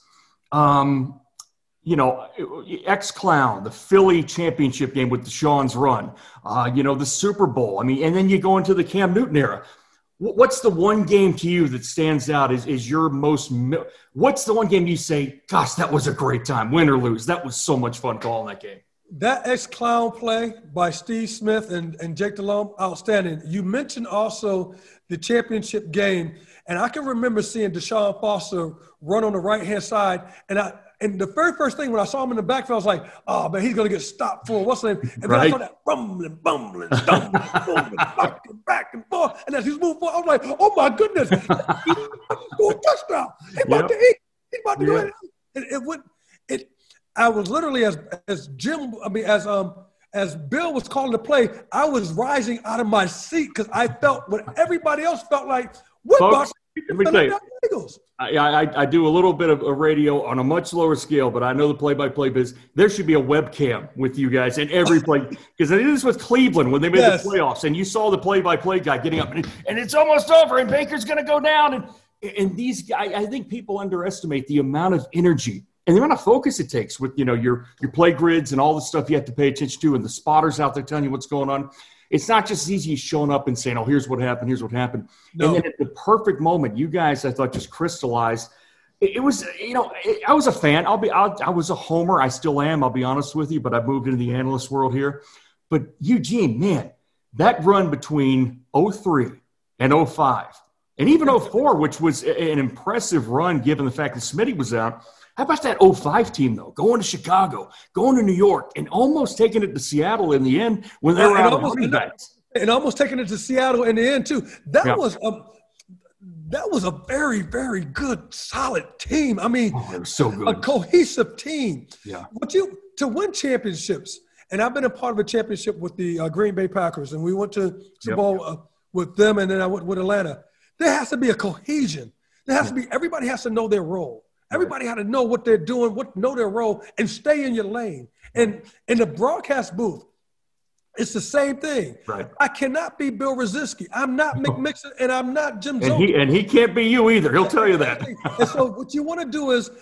um, you know, X-Clown, the Philly championship game with Deshaun's run, uh, you know, the Super Bowl. I mean, and then you go into the Cam Newton era. What's the one game to you that stands out as, as your most – what's the one game you say, gosh, that was a great time, win or lose? That was so much fun calling that game. That X-Clown play by Steve Smith and, and Jake Delhomme, outstanding. You mentioned also the championship game, and I can remember seeing Deshaun Foster run on the right-hand side, and I – and the very first thing when I saw him in the backfield, I was like, oh, man, he's going to get stopped for what's the name? And then right. I saw that rumbling, bumbling, stumbling, bumbling, back and back and forth. And as he's moving forward, I was like, oh, my goodness. He's going to touchdown. He's about yep. to eat. He's about to yep. go ahead. It, it went, it, I was literally, as as Jim, I mean, as um as Bill was calling the play, I was rising out of my seat because I felt what everybody else felt like. What Folks, about let me tell you, Eagles? I, I, I do a little bit of a radio on a much lower scale, but I know the play-by-play biz. There should be a webcam with you guys in every play because I did this with Cleveland when they made yes. the playoffs, and you saw the play-by-play guy getting up, and, and it's almost over, and Baker's going to go down, and and these guys. I think people underestimate the amount of energy and the amount of focus it takes with you know your your play grids and all the stuff you have to pay attention to, and the spotters out there telling you what's going on. It's not just as easy as showing up and saying, oh, here's what happened, here's what happened. No. And then at the perfect moment, you guys, I thought, just crystallized. It, it was, you know, it, I was a fan. I'll be, I'll, I was a homer. I still am, I'll be honest with you, but I've moved into the analyst world here. But Eugene, man, that run between oh three and oh five, and even oh four, which was an impressive run given the fact that Smitty was out. How about that oh five team, though, going to Chicago, going to New York, and almost taking it to Seattle in the end when they were out of running backs? And almost taking it to Seattle in the end, too. That yeah. was a that was a very, very good, solid team. I mean, oh, it was so good. A cohesive team. Yeah. But you to win championships, and I've been a part of a championship with the uh, Green Bay Packers, and we went to Super yep. Bowl uh, with them, and then I went with Atlanta. There has to be a cohesion. There has yeah. to be – everybody has to know their role. Everybody had to know what they're doing, what know their role, and stay in your lane. And in the broadcast booth, it's the same thing. Right. I cannot be Bill Rosinski. I'm not Mick Mixon, and I'm not Jim Zoke. And he, and he can't be you either. He'll tell you that. And so what you want to do is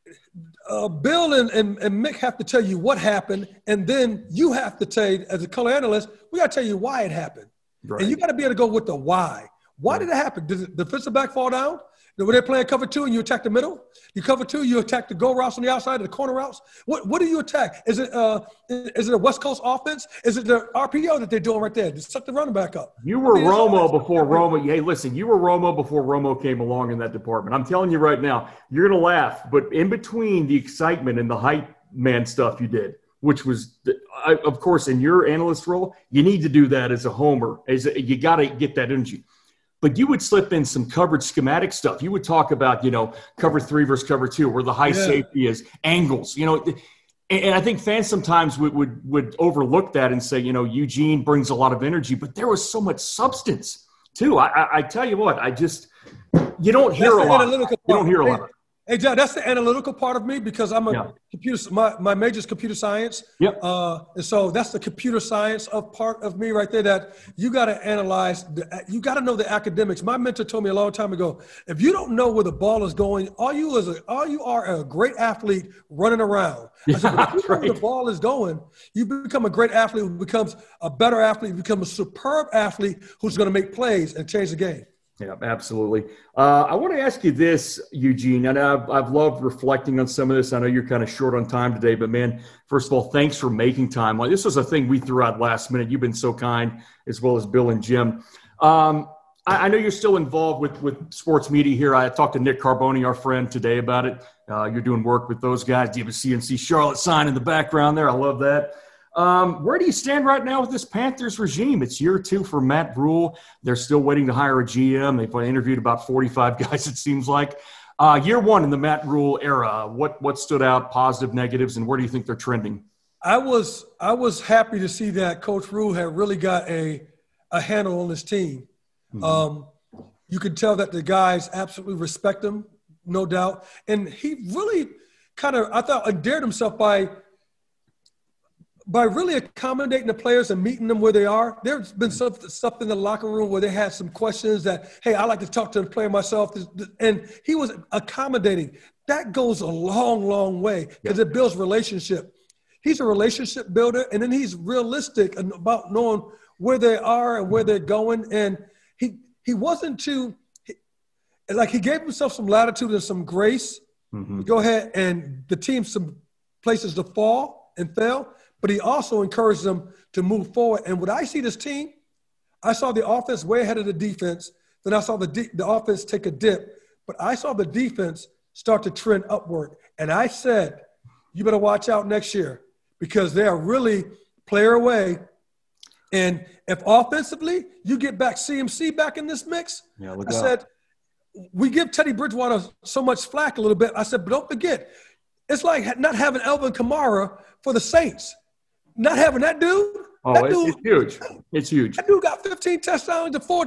uh, Bill and, and, and Mick have to tell you what happened, and then you have to tell – as a color analyst, we got to tell you why it happened. Right. And you got to be able to go with the why. Why did it happen? Did the defensive back fall down? Were they playing cover two and you attack the middle? You cover two, you attack the go routes on the outside, the corner routes. What what do you attack? Is it uh is it a West Coast offense? Is it the R P O that they're doing right there? Just set the running back up. You were I mean, Romo before Romo. Hey, listen, you were Romo before Romo came along in that department. I'm telling you right now, you're gonna laugh, but in between the excitement and the hype man stuff you did, which was, I, of course, in your analyst role, you need to do that as a homer. As a, you got to get that energy. But you would slip in some coverage schematic stuff. You would talk about, you know, cover three versus cover two, where the high yeah. safety is, angles, you know. And, and I think fans sometimes would, would would overlook that and say, you know, Eugene brings a lot of energy, but there was so much substance too. I, I, I tell you what, I just you don't hear That's a lot. You don't hear a lot. Hey, John, that's the analytical part of me because I'm a yeah. computer. My, my major is computer science. Yep. Uh, and so that's the computer science of part of me right there. That you got to analyze. The, you got to know the academics. My mentor told me a long time ago: if you don't know where the ball is going, all you is a, all you are a great athlete running around. Yeah, I said, but if you know right. where the ball is going, you become a great athlete who becomes a better athlete, become a superb athlete who's going to make plays and change the game. Yeah, absolutely. Uh, I want to ask you this, Eugene, and I've, I've loved reflecting on some of this. I know you're kind of short on time today, but, man, first of all, thanks for making time. Well, this was a thing we threw out last minute. You've been so kind, as well as Bill and Jim. Um, I, I know you're still involved with, with sports media here. I talked to Nick Carboni, our friend, today about it. Uh, you're doing work with those guys. Do you have a C N C Charlotte sign in the background there? I love that. Um, where do you stand right now with this Panthers regime? It's year two for Matt Rule. They're still waiting to hire a G M. They've interviewed about forty-five guys, it seems like. Uh, year one in the Matt Rule era, what what stood out, positive, negatives, and where do you think they're trending? I was I was happy to see that Coach Rule had really got a, a handle on his team. Mm-hmm. Um, you could tell that the guys absolutely respect him, no doubt. And he really kind of, I thought, endeared himself by – by really accommodating the players and meeting them where they are. There's been some stuff in the locker room where they had some questions that, hey, I like to talk to the player myself. And he was accommodating. That goes a long, long way because it builds relationship. He's a relationship builder, and then he's realistic about knowing where they are and where they're going. And he he wasn't too he, – like he gave himself some latitude and some grace. Mm-hmm. Go ahead and the team some places to fall and fail. But he also encouraged them to move forward. And when I see this team, I saw the offense way ahead of the defense. Then I saw the de- the offense take a dip. But I saw the defense start to trend upward. And I said, you better watch out next year because they are really player away. And if offensively you get back C M C back in this mix, yeah, look I out. said, we give Teddy Bridgewater so much flack a little bit. I said, but don't forget, it's like not having Alvin Kamara for the Saints. not having that dude. Oh, that it's, dude, it's huge. It's huge. That dude got fifteen touchdowns to four.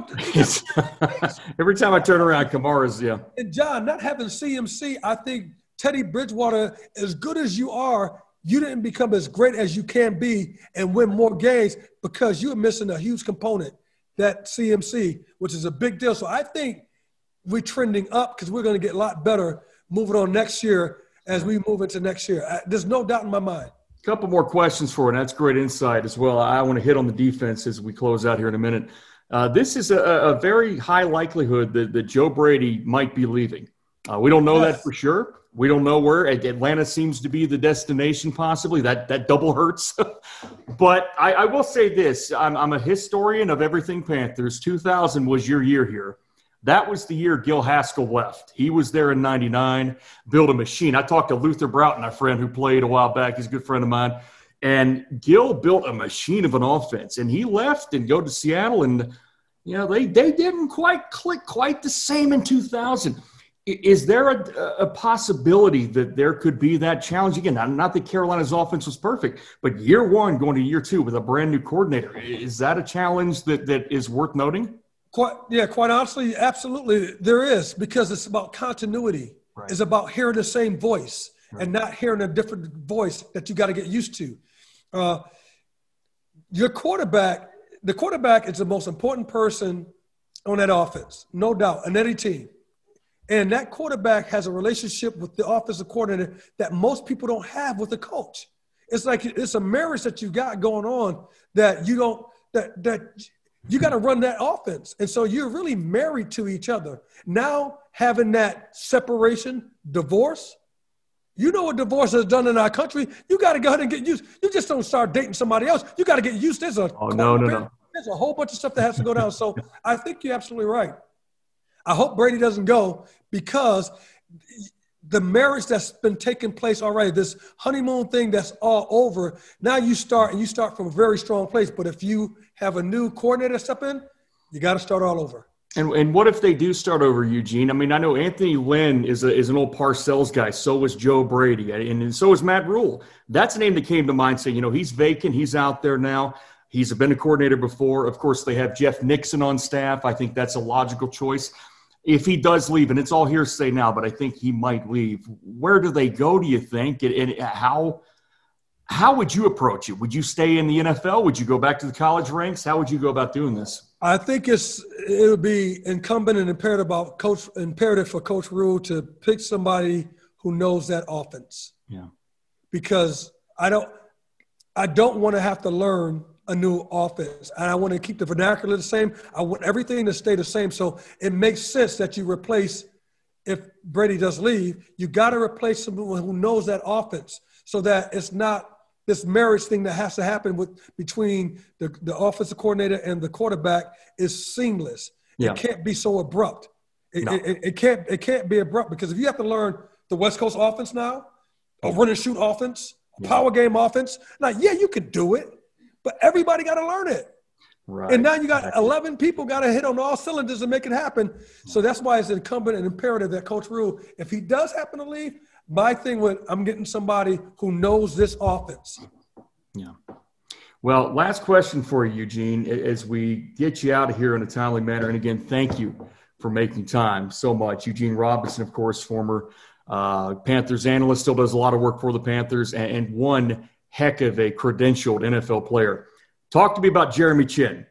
Every time I turn around, Kamara's, yeah. And John, not having C M C, I think Teddy Bridgewater, as good as you are, you didn't become as great as you can be and win more games because you're missing a huge component, that C M C, which is a big deal. So I think we're trending up because we're going to get a lot better moving on next year as we move into next year. I, there's no doubt in my mind. A couple more questions for you, and that's great insight as well. I want to hit on the defense as we close out here in a minute. Uh, this is a, a very high likelihood that, that Joe Brady might be leaving. Uh, we don't know yes. that for sure. We don't know where. Atlanta seems to be the destination possibly. That that double hurts. But I, I will say this. I'm, I'm a historian of everything Panthers. two thousand was your year here. That was the year Gil Haskell left. He was there in ninety-nine, built a machine. I talked to Luther Broughton, my friend who played a while back. He's a good friend of mine. And Gil built a machine of an offense. And he left and go to Seattle. And, you know, they, they didn't quite click quite the same in two thousand. Is there a, a possibility that there could be that challenge again? Not that Carolina's offense was perfect, but year one going to year two with a brand new coordinator. Is that a challenge that, that is worth noting? Quite, yeah, quite honestly, absolutely there is, because it's about continuity. Right. It's about hearing the same voice right. and not hearing a different voice that you got to get used to. Uh, your quarterback, the quarterback is the most important person on that offense, no doubt, on any team. And that quarterback has a relationship with the offensive coordinator that most people don't have with the coach. It's like it's a marriage that you got going on that you don't that that you got to run that offense. And so you're really married to each other. Now having that separation, divorce, you know what divorce has done in our country. You got to go ahead and get used. You just don't start dating somebody else. You got to get used. There's a oh, no, no, no. There's a whole bunch of stuff that has to go down. So I think you're absolutely right. I hope Brady doesn't go because the marriage that's been taking place already, this honeymoon thing that's all over, now you start and you start from a very strong place. But if you have a new coordinator step in, you got to start all over. And and what if they do start over, Eugene? I mean, I know Anthony Lynn is a, is an old Parcells guy. So was Joe Brady. And, and so is Matt Rule. That's a name that came to mind saying, you know, he's vacant. He's out there now. He's been a coordinator before. Of course, they have Jeff Nixon on staff. I think that's a logical choice. If he does leave, and it's all hearsay now, but I think he might leave, where do they go, do you think? And, and how how would you approach it? Would you stay in the N F L? Would you go back to the college ranks? How would you go about doing this? I think it's it would be incumbent and imperative about coach imperative for Coach Rule to pick somebody who knows that offense. Yeah. Because I don't I don't want to have to learn a new offense. And I want to keep the vernacular the same. I want everything to stay the same. So it makes sense that you replace, if Brady does leave, you got to replace someone who knows that offense so that it's not this marriage thing that has to happen with between the, the offensive coordinator and the quarterback is seamless. Yeah. It can't be so abrupt. It, no. it, it, it can't it can't be abrupt because if you have to learn the West Coast offense now, a run and shoot offense, a yeah. power game offense, now, yeah, you could do it. But everybody got to learn it. Right. And now you got eleven people got to hit on all cylinders to make it happen. So that's why it's incumbent and imperative that Coach Rule, if he does happen to leave, my thing with I'm getting somebody who knows this offense. Yeah. Well, last question for you, Eugene, as we get you out of here in a timely manner. And again, thank you for making time so much. Eugene Robinson, of course, former uh, Panthers analyst, still does a lot of work for the Panthers and, and one heck of a credentialed N F L player. Talk to me about Jeremy Chinn.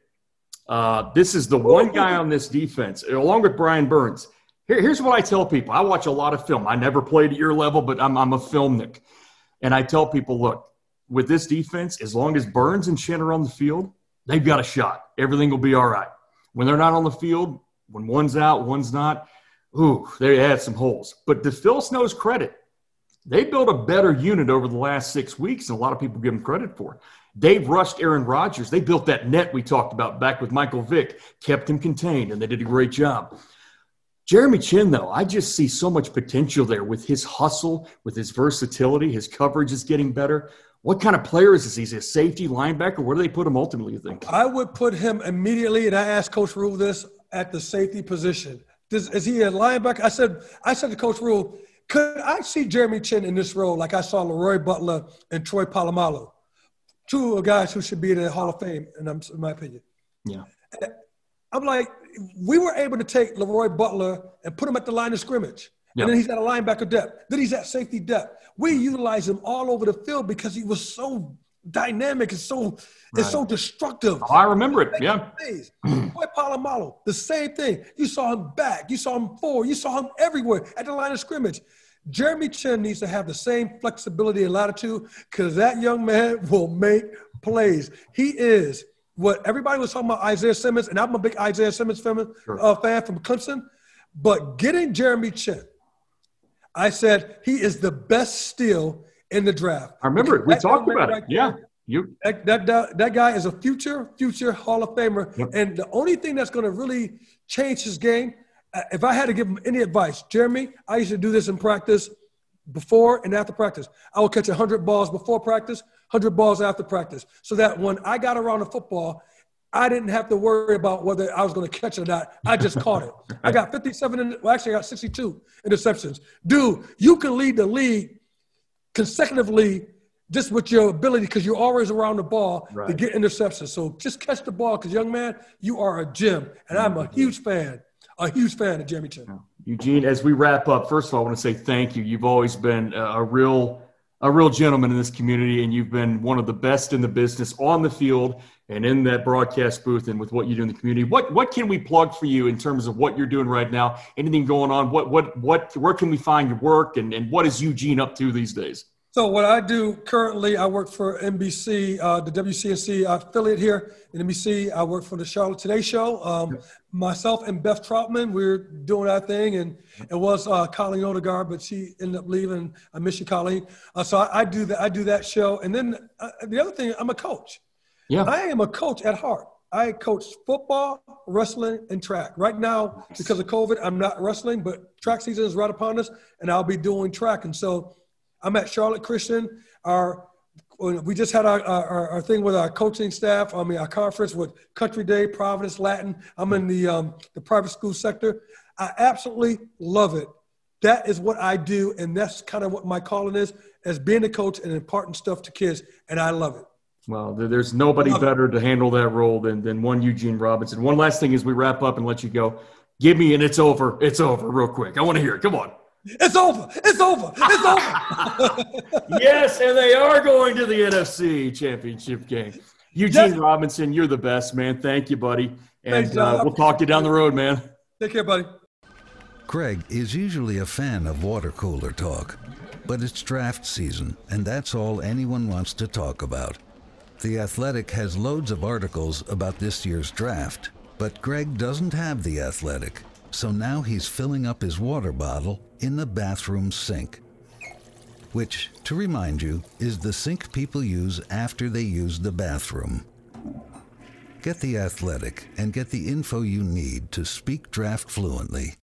Uh, this is the one guy on this defense, along with Brian Burns. Here, here's what I tell people. I watch a lot of film. I never played at your level, but I'm, I'm a film nick. And I tell people, look, with this defense, as long as Burns and Chinn are on the field, they've got a shot. Everything will be all right. When they're not on the field, when one's out, one's not, ooh, they had some holes. But to Phil Snow's credit, they built a better unit over the last six weeks than a lot of people give them credit for. They've rushed Aaron Rodgers. They built that net we talked about back with Michael Vick, kept him contained, and they did a great job. Jeremy Chinn, though, I just see so much potential there with his hustle, with his versatility. His coverage is getting better. What kind of player is this? He's a safety, linebacker? Where do they put him ultimately, you think? I would put him immediately, and I asked Coach Rule this, at the safety position. Does, is he a linebacker? I said, I said to Coach Rule, could I see Jeremy Chinn in this role like I saw Leroy Butler and Troy Polamalu? two guys who should be in the Hall of Fame, and I'm, in my opinion. Yeah. And I'm like, we were able to take Leroy Butler and put him at the line of scrimmage. Yep. And then he's at a linebacker depth. Then he's at safety depth. We utilize him all over the field because he was so dynamic and so right. and so destructive. Oh, I remember it. Yeah. Boy, Polamalu, the same thing. You saw him back. You saw him forward. You saw him everywhere at the line of scrimmage. Jeremy Chinn needs to have the same flexibility and latitude because that young man will make plays. He is what everybody was talking about Isaiah Simmons, and I'm a big Isaiah Simmons fan, sure. uh, fan from Clemson. But getting Jeremy Chinn, I said he is the best steal in the draft. I remember it. We talked about right it. Yeah. There, you. That, that, that guy is a future, future Hall of Famer. Yep. And the only thing that's going to really change his game, if I had to give him any advice, Jeremy, I used to do this in practice before and after practice. I would catch one hundred balls before practice, one hundred balls after practice, so that when I got around the football, I didn't have to worry about whether I was going to catch it or not. I just caught it. I got fifty-seven, in, well, actually I got sixty-two interceptions. Dude, you can lead the league consecutively just with your ability because you're always around the ball right. to get interceptions. So just catch the ball because, young man, you are a gem. And I'm a huge fan, a huge fan of Jeremy Chinn. Eugene, as we wrap up, first of all, I want to say thank you. You've always been a real a real gentleman in this community, and you've been one of the best in the business on the field and in that broadcast booth and with what you do in the community. What what can we plug for you in terms of what you're doing right now? Anything going on? What what what where can we find your work, and, and what is Eugene up to these days? So what I do currently, I work for N B C, uh, the W C N C affiliate here in N B C. I work for the Charlotte Today Show. Um, myself and Beth Troutman, we're doing our thing, and it was uh, Colleen Odegaard, but she ended up leaving. I miss you, Colleen. Uh, so I, I do that. I do that show, and then uh, the other thing, I'm a coach. Yeah, I am a coach at heart. I coach football, wrestling, and track. Right now, because of COVID, I'm not wrestling, but track season is right upon us, and I'll be doing track. And so I'm at Charlotte Christian. Our we just had our, our, our thing with our coaching staff. I mean, our conference with Country Day, Providence, Latin. I'm in the um, the private school sector. I absolutely love it. That is what I do, and that's kind of what my calling is, as being a coach and imparting stuff to kids, and I love it. Well, there's nobody love better it. to handle that role than than one Eugene Robinson. One last thing as we wrap up and let you go. Give me an it's over, it's over real quick. I want to hear it. Come on. It's over. It's over. It's over. Yes, and they are going to the N F C Championship game. Eugene yes. Robinson, you're the best, man. Thank you, buddy. And Thanks, uh, we'll talk to you down the road, man. Take care, buddy. Greg is usually a fan of water cooler talk, but it's draft season, and that's all anyone wants to talk about. The Athletic has loads of articles about this year's draft, but Greg doesn't have The Athletic. So now he's filling up his water bottle in the bathroom sink, which, to remind you, is the sink people use after they use the bathroom. Get The Athletic and get the info you need to speak draft fluently.